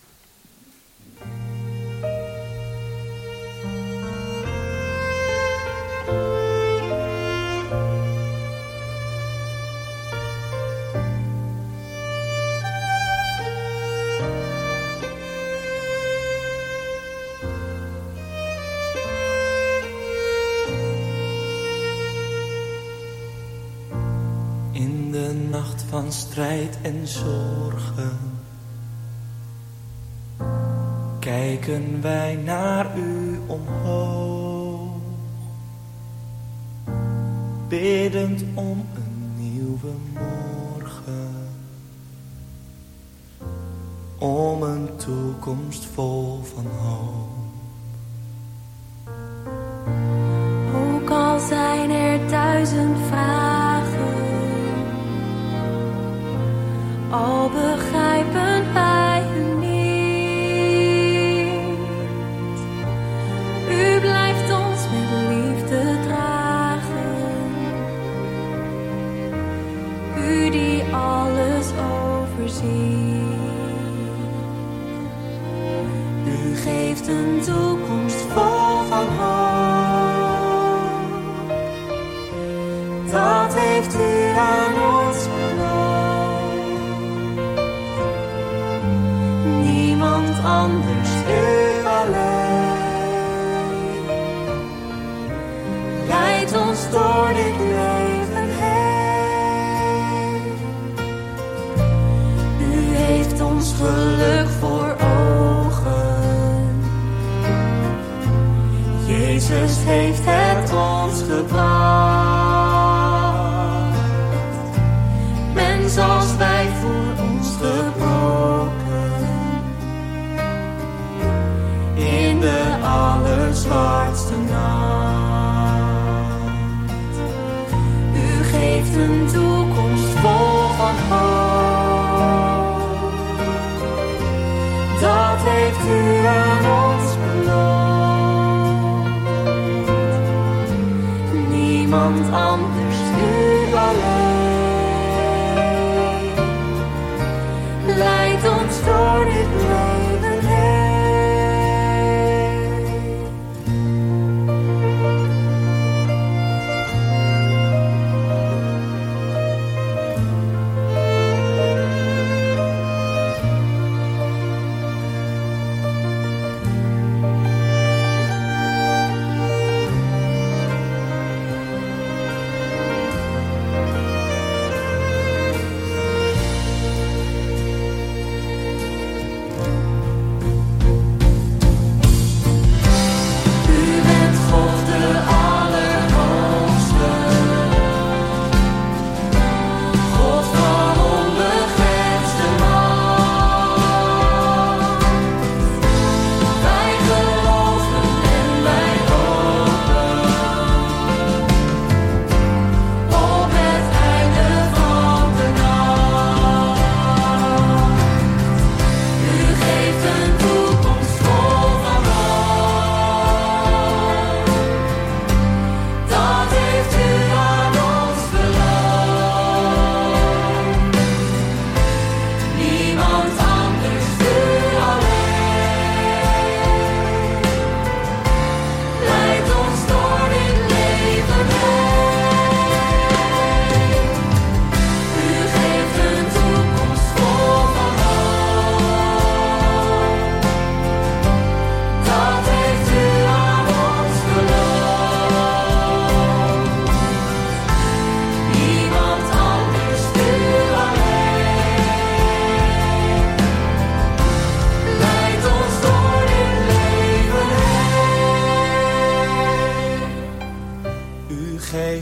Van strijd en zorgen kijken wij naar u omhoog, biddend om een nieuwe morgen, om een toekomst vol van hoop. Ook al zijn er duizend vragen, al begrijpen wij u niet, u blijft ons met liefde dragen, u die alles overziet. U geeft een toekomst vol van hoop, dat heeft u aan ons beloofd. Niemand anders, u alleen, leidt ons door dit leven heen. U heeft ons geluk voor ogen, Jezus heeft het ons gebracht. Mens als wij voor ons gebroken, in de allerzwartste nacht. U geeft een toekomst vol van hoop, dat heeft u aan ons beloofd. Niemand anders, u alleen, leidt ons door dit leven heen.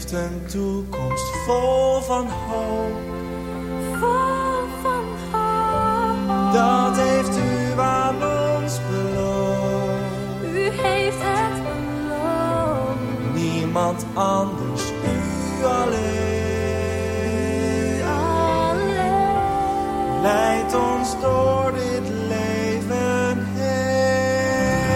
heeft een toekomst vol van hoop. Vol van hoop. Dat heeft u aan ons beloofd. U heeft het beloofd. Niemand anders, u alleen. U alleen. Leidt ons door dit leven heen.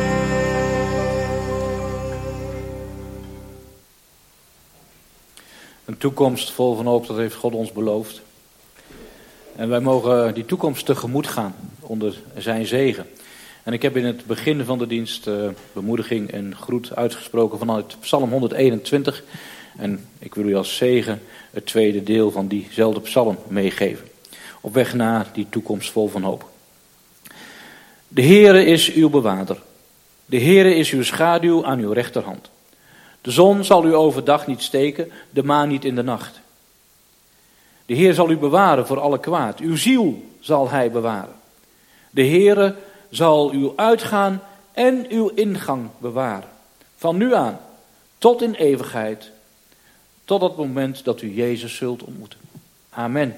Een toekomst vol van hoop, dat heeft God ons beloofd. En wij mogen die toekomst tegemoet gaan onder zijn zegen. En ik heb in het begin van de dienst uh, bemoediging en groet uitgesproken vanuit Psalm honderdeenentwintig. En ik wil u als zegen het tweede deel van diezelfde psalm meegeven. Op weg naar die toekomst vol van hoop. De Heere is uw bewaarder. De Heere is uw schaduw aan uw rechterhand. De zon zal u overdag niet steken, de maan niet in de nacht. De Heer zal u bewaren voor alle kwaad. Uw ziel zal hij bewaren. De Heere zal uw uitgaan en uw ingang bewaren. Van nu aan tot in eeuwigheid. Tot het moment dat u Jezus zult ontmoeten. Amen.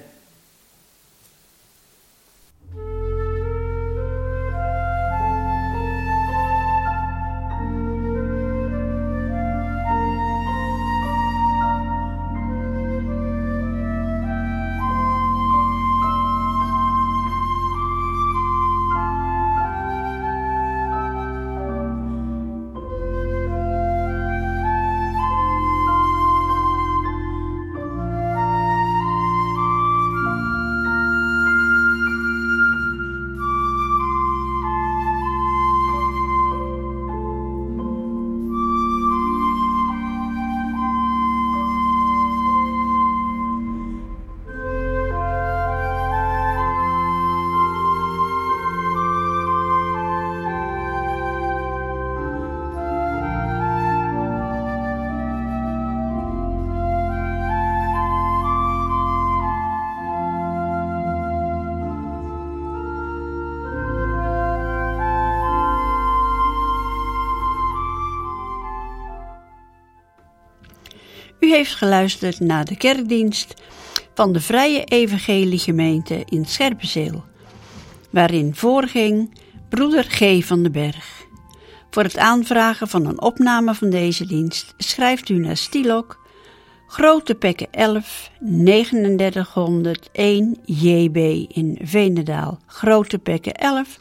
U heeft geluisterd naar de kerkdienst van de Vrije Evangeliegemeente in Scherpenzeel, waarin voorging broeder G. van den Berg. Voor het aanvragen van een opname van deze dienst schrijft u naar Stielok, Grote Pekke elf, negenendertighonderdéén J B in Veenendaal. Grote Pekke elf,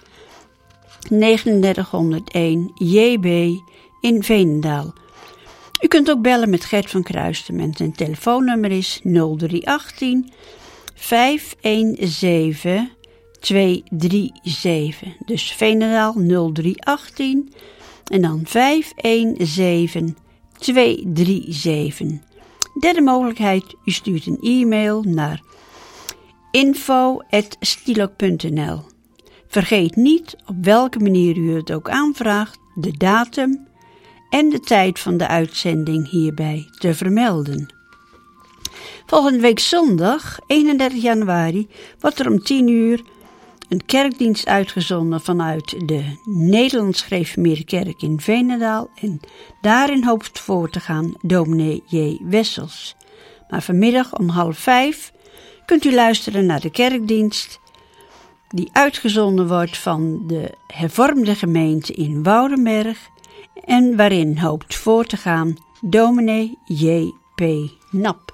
negenendertighonderdéén J B in Veenendaal. U kunt ook bellen met Gert van Kruisten en zijn telefoonnummer is nul drie een acht vijf een zeven twee drie zeven. Dus Veenendaal nul drie een acht en dan vijf een zeven twee drie zeven. Derde mogelijkheid, u stuurt een e-mail naar info at stielok punt n l. Vergeet niet, op welke manier u het ook aanvraagt, de datum en de tijd van de uitzending hierbij te vermelden. Volgende week zondag, eenendertig januari, wordt er om tien uur een kerkdienst uitgezonden vanuit de Nederlands Gereformeerde Kerk in Veenendaal en daarin hoopt voor te gaan dominee J. Wessels. Maar vanmiddag om half vijf kunt u luisteren naar de kerkdienst die uitgezonden wordt van de hervormde gemeente in Woudenberg en waarin hoopt voor te gaan dominee J P. Nap.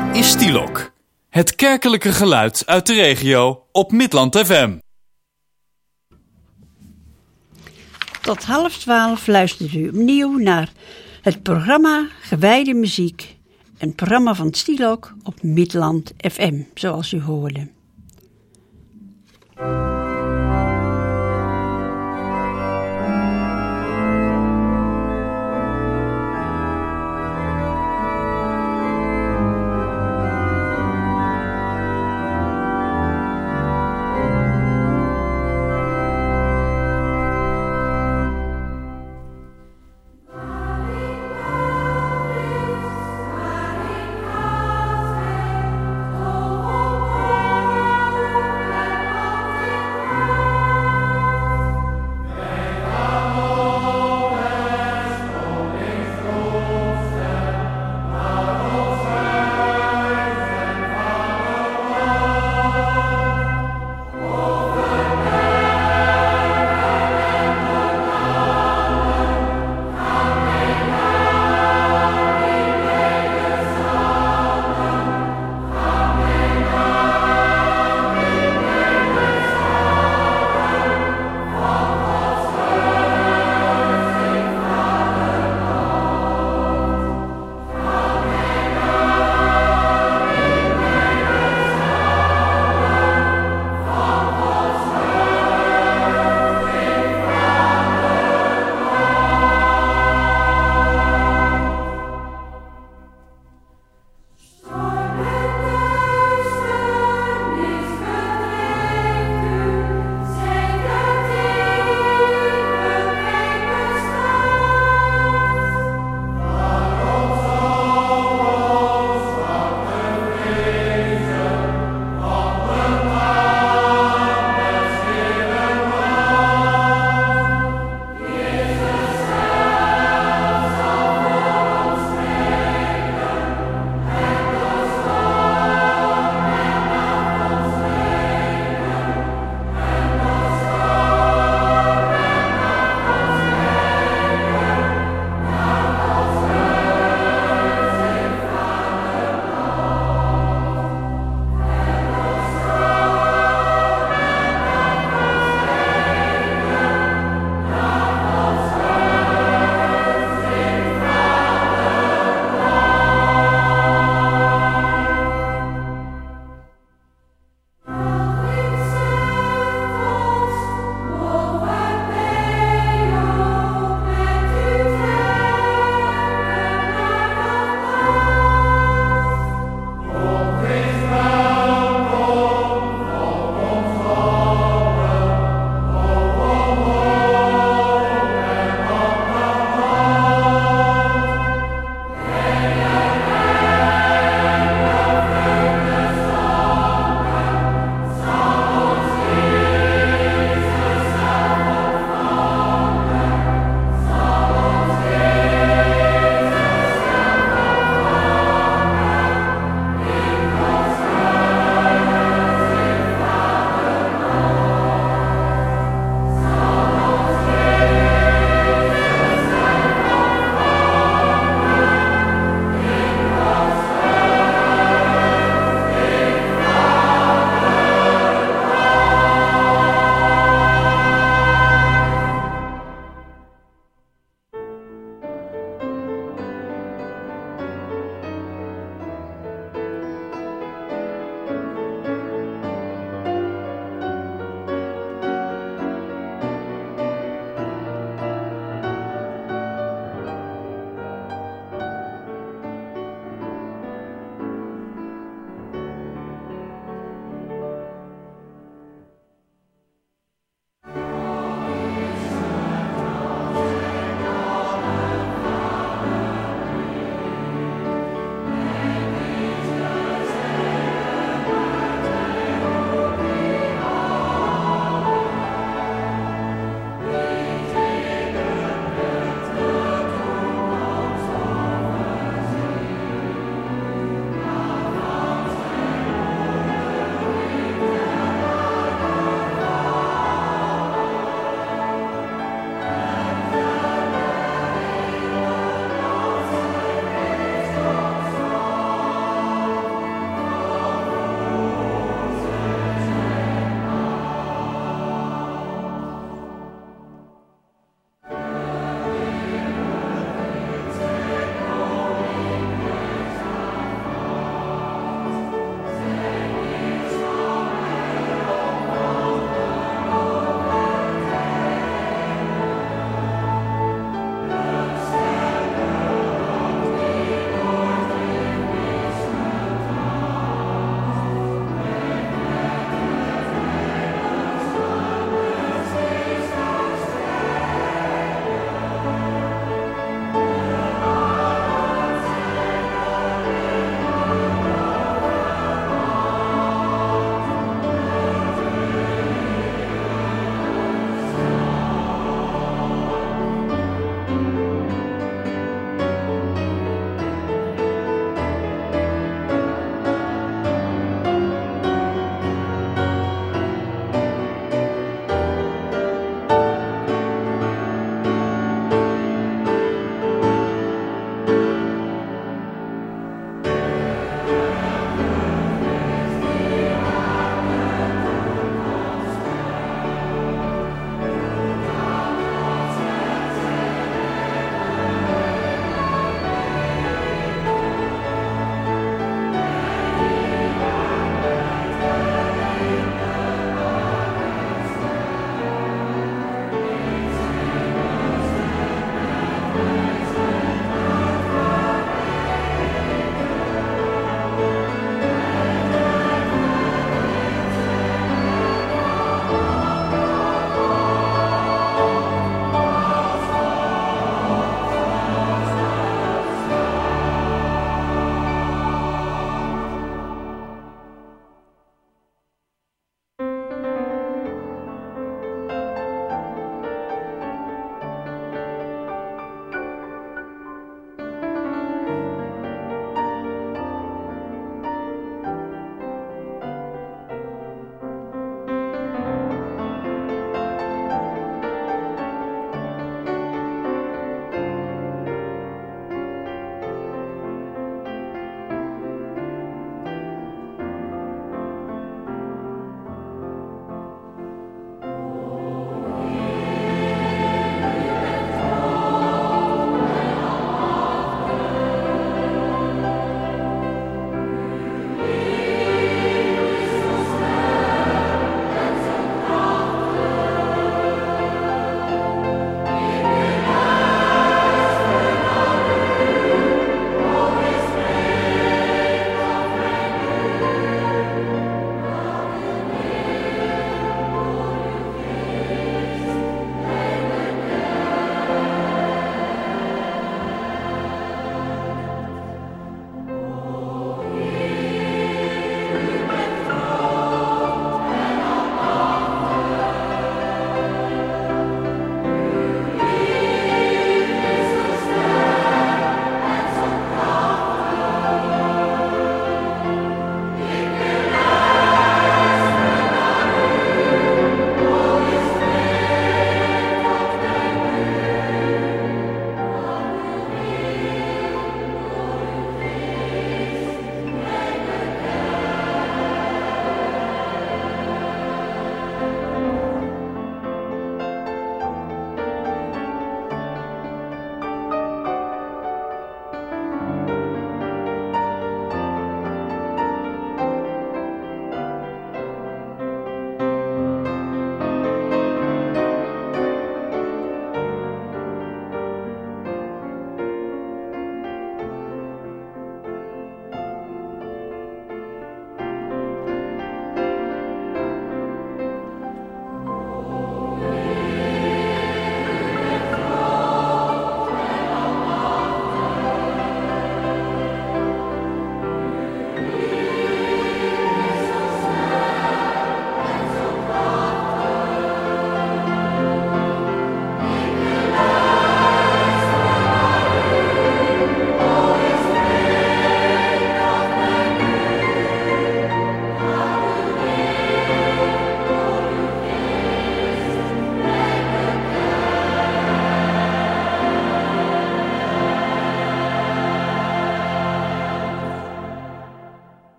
Dit is Stielok. Het kerkelijke geluid uit de regio op Midland F M. Tot half twaalf luistert u opnieuw naar het programma Gewijde Muziek. Een programma van Stielok op Midland F M, zoals u hoorde. Oh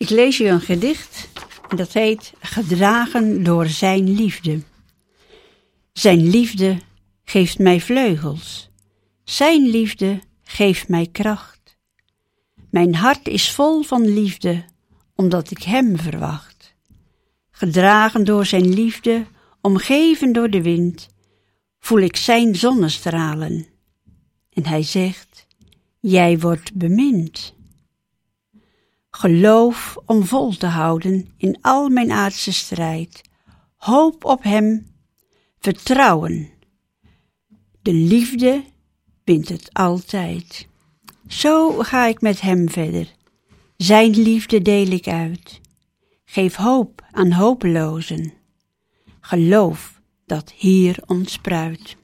Ik lees u een gedicht en dat heet Gedragen door zijn liefde. Zijn liefde geeft mij vleugels. Zijn liefde geeft mij kracht. Mijn hart is vol van liefde, omdat ik hem verwacht. Gedragen door zijn liefde, omgeven door de wind, voel ik zijn zonnestralen. En hij zegt, jij wordt bemind. Geloof om vol te houden in al mijn aardse strijd. Hoop op hem, vertrouwen. De liefde wint het altijd. Zo ga ik met hem verder. Zijn liefde deel ik uit. Geef hoop aan hopelozen. Geloof dat hier ontspruit.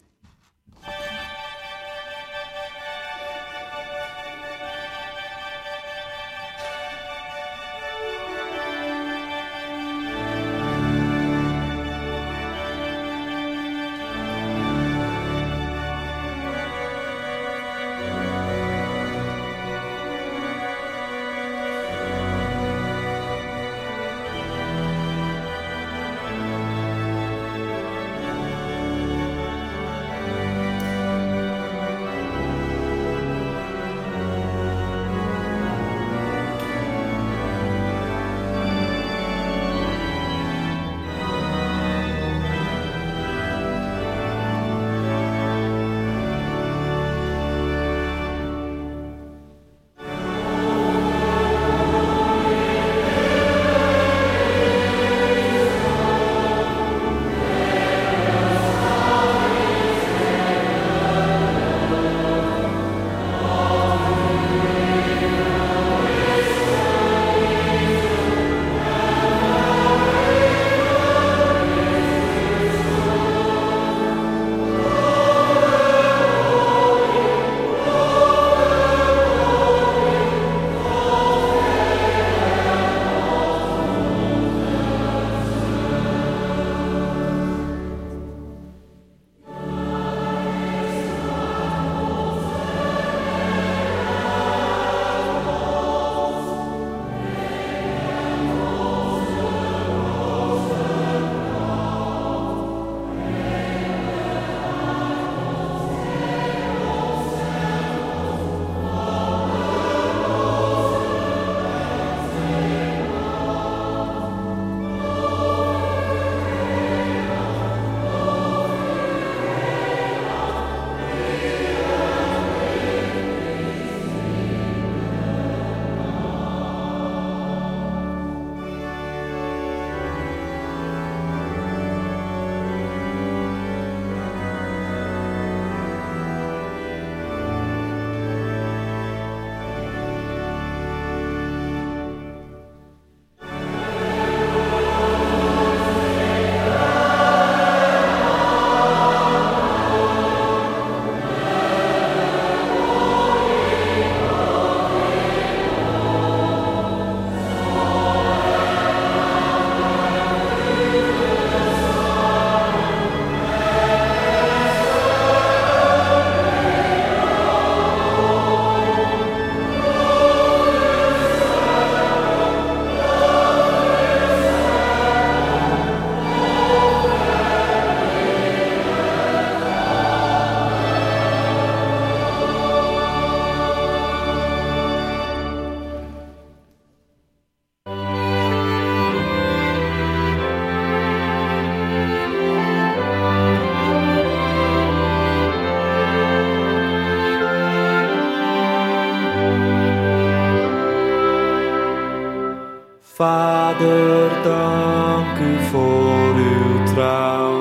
Vader, dank u voor uw trouw.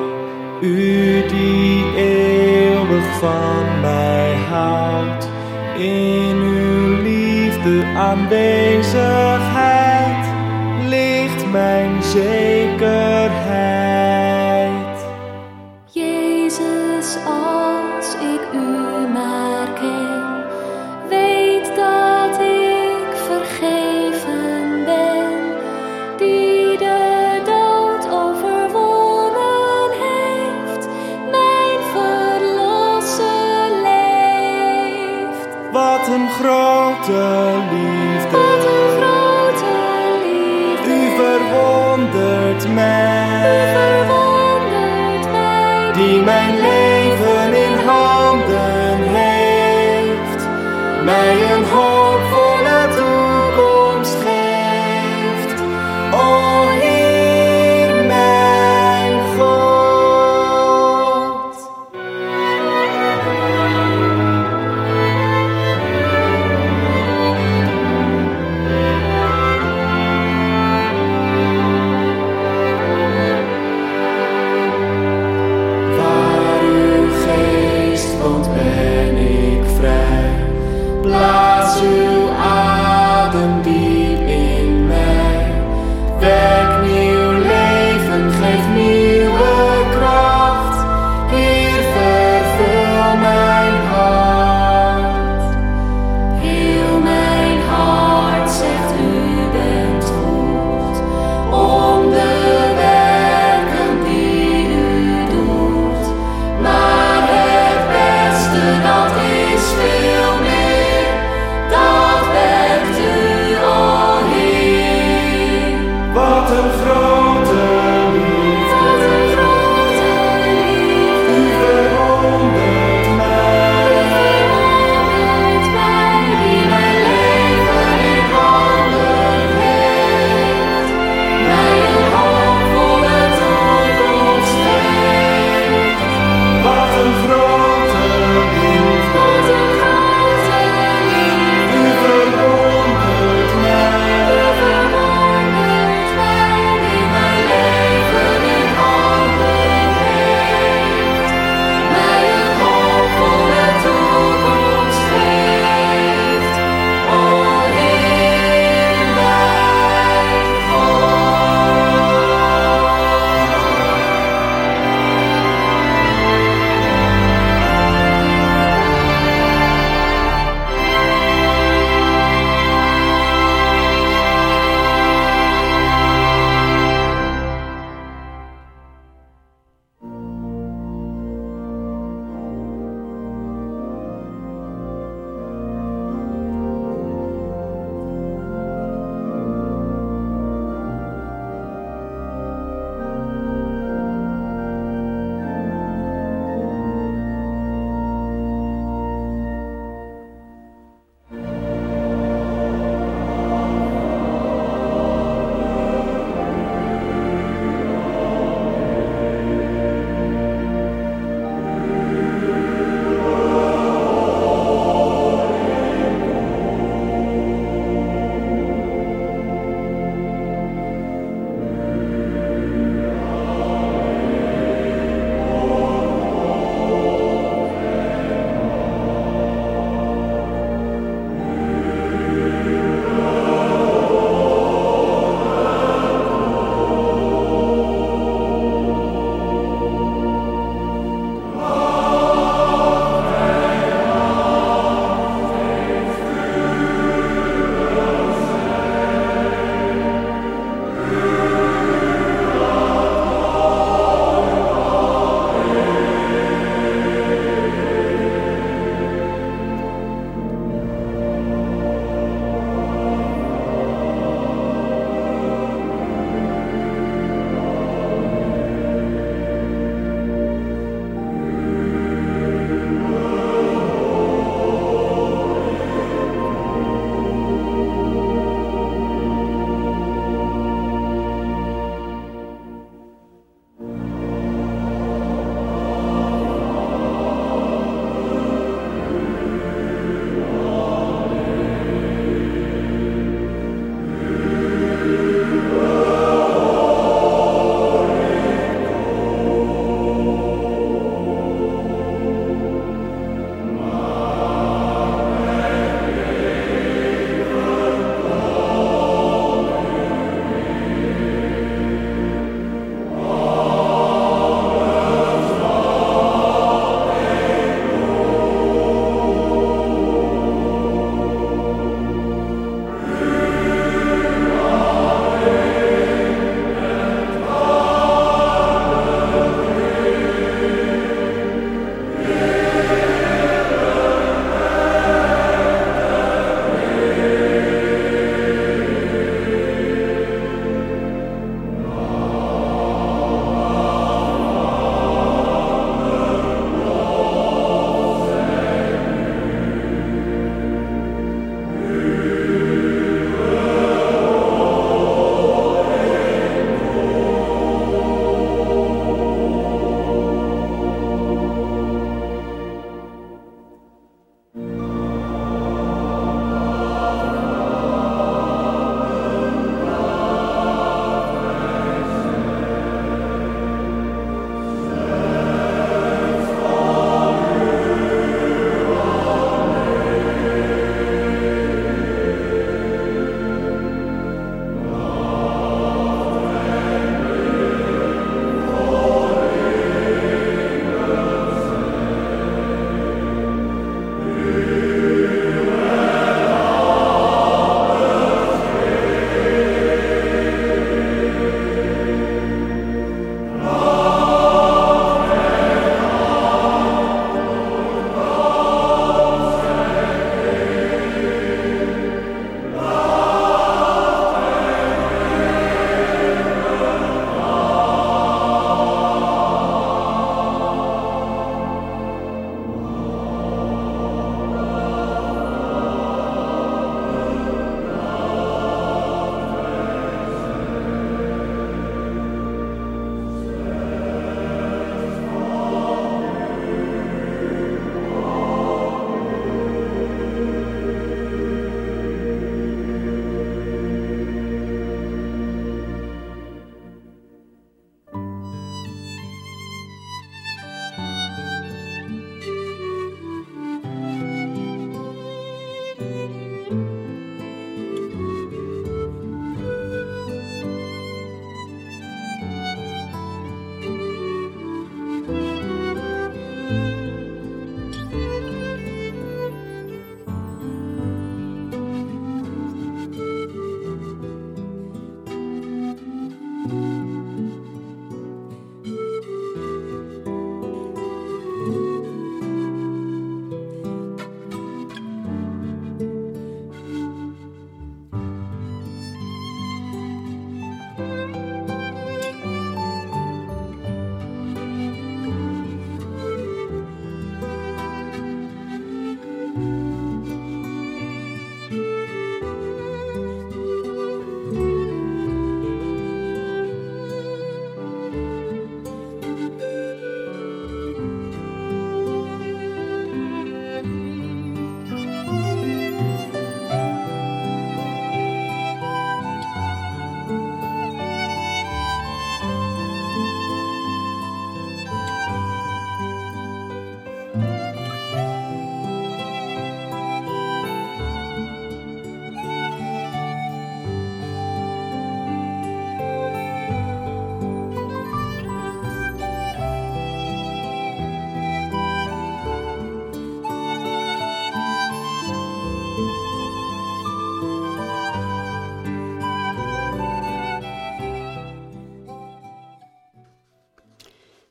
U die eeuwig van mij houdt. In uw liefde aanwezigheid ligt mijn zekerheid. Jezus, als ik u maar ken, weet dat ik vergeven ben, die de dood overwonnen heeft, mijn verlosser leeft. Wat een grote liefde, Wat een grote liefde. verwondert mij, verwondert mij, die mijn leven in handen heeft, mij een hoopvolle toekomst geeft. O Heer, mijn God. Waar u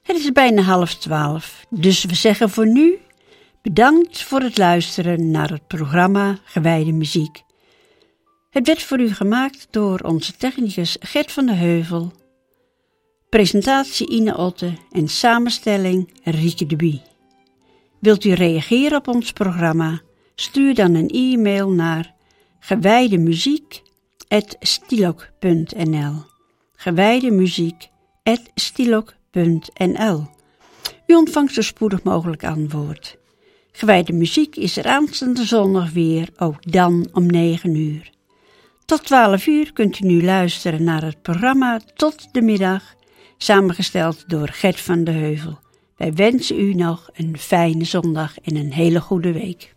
Het is bijna half twaalf, dus we zeggen voor nu bedankt voor het luisteren naar het programma Gewijde Muziek. Het werd voor u gemaakt door onze technicus Gert van de Heuvel. Presentatie Ine Otte en samenstelling Rieke de Bie. Wilt u reageren op ons programma? Stuur dan een e-mail naar gewijdemuziek apenstaartje stilok punt n l. gewijdemuziek apenstaartje stilok punt n l. U ontvangt zo spoedig mogelijk antwoord. Gewijde Muziek is er aanstaande zondag weer, ook dan om negen uur. Tot twaalf uur kunt u nu luisteren naar het programma Tot de Middag, samengesteld door Gert van de Heuvel. Wij wensen u nog een fijne zondag en een hele goede week.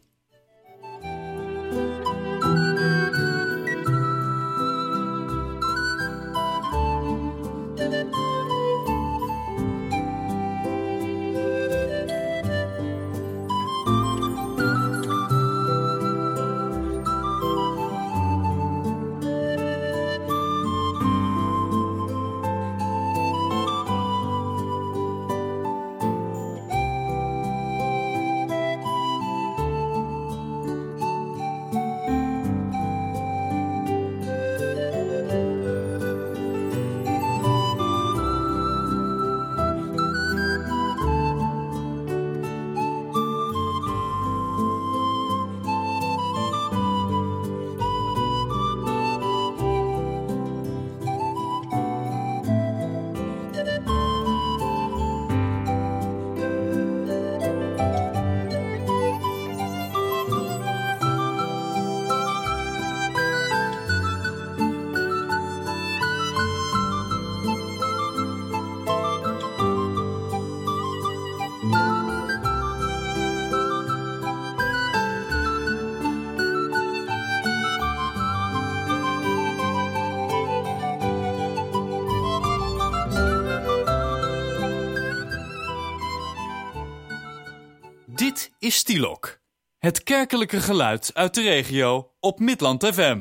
Dit is Stilok, het kerkelijke geluid uit de regio op Midland F M.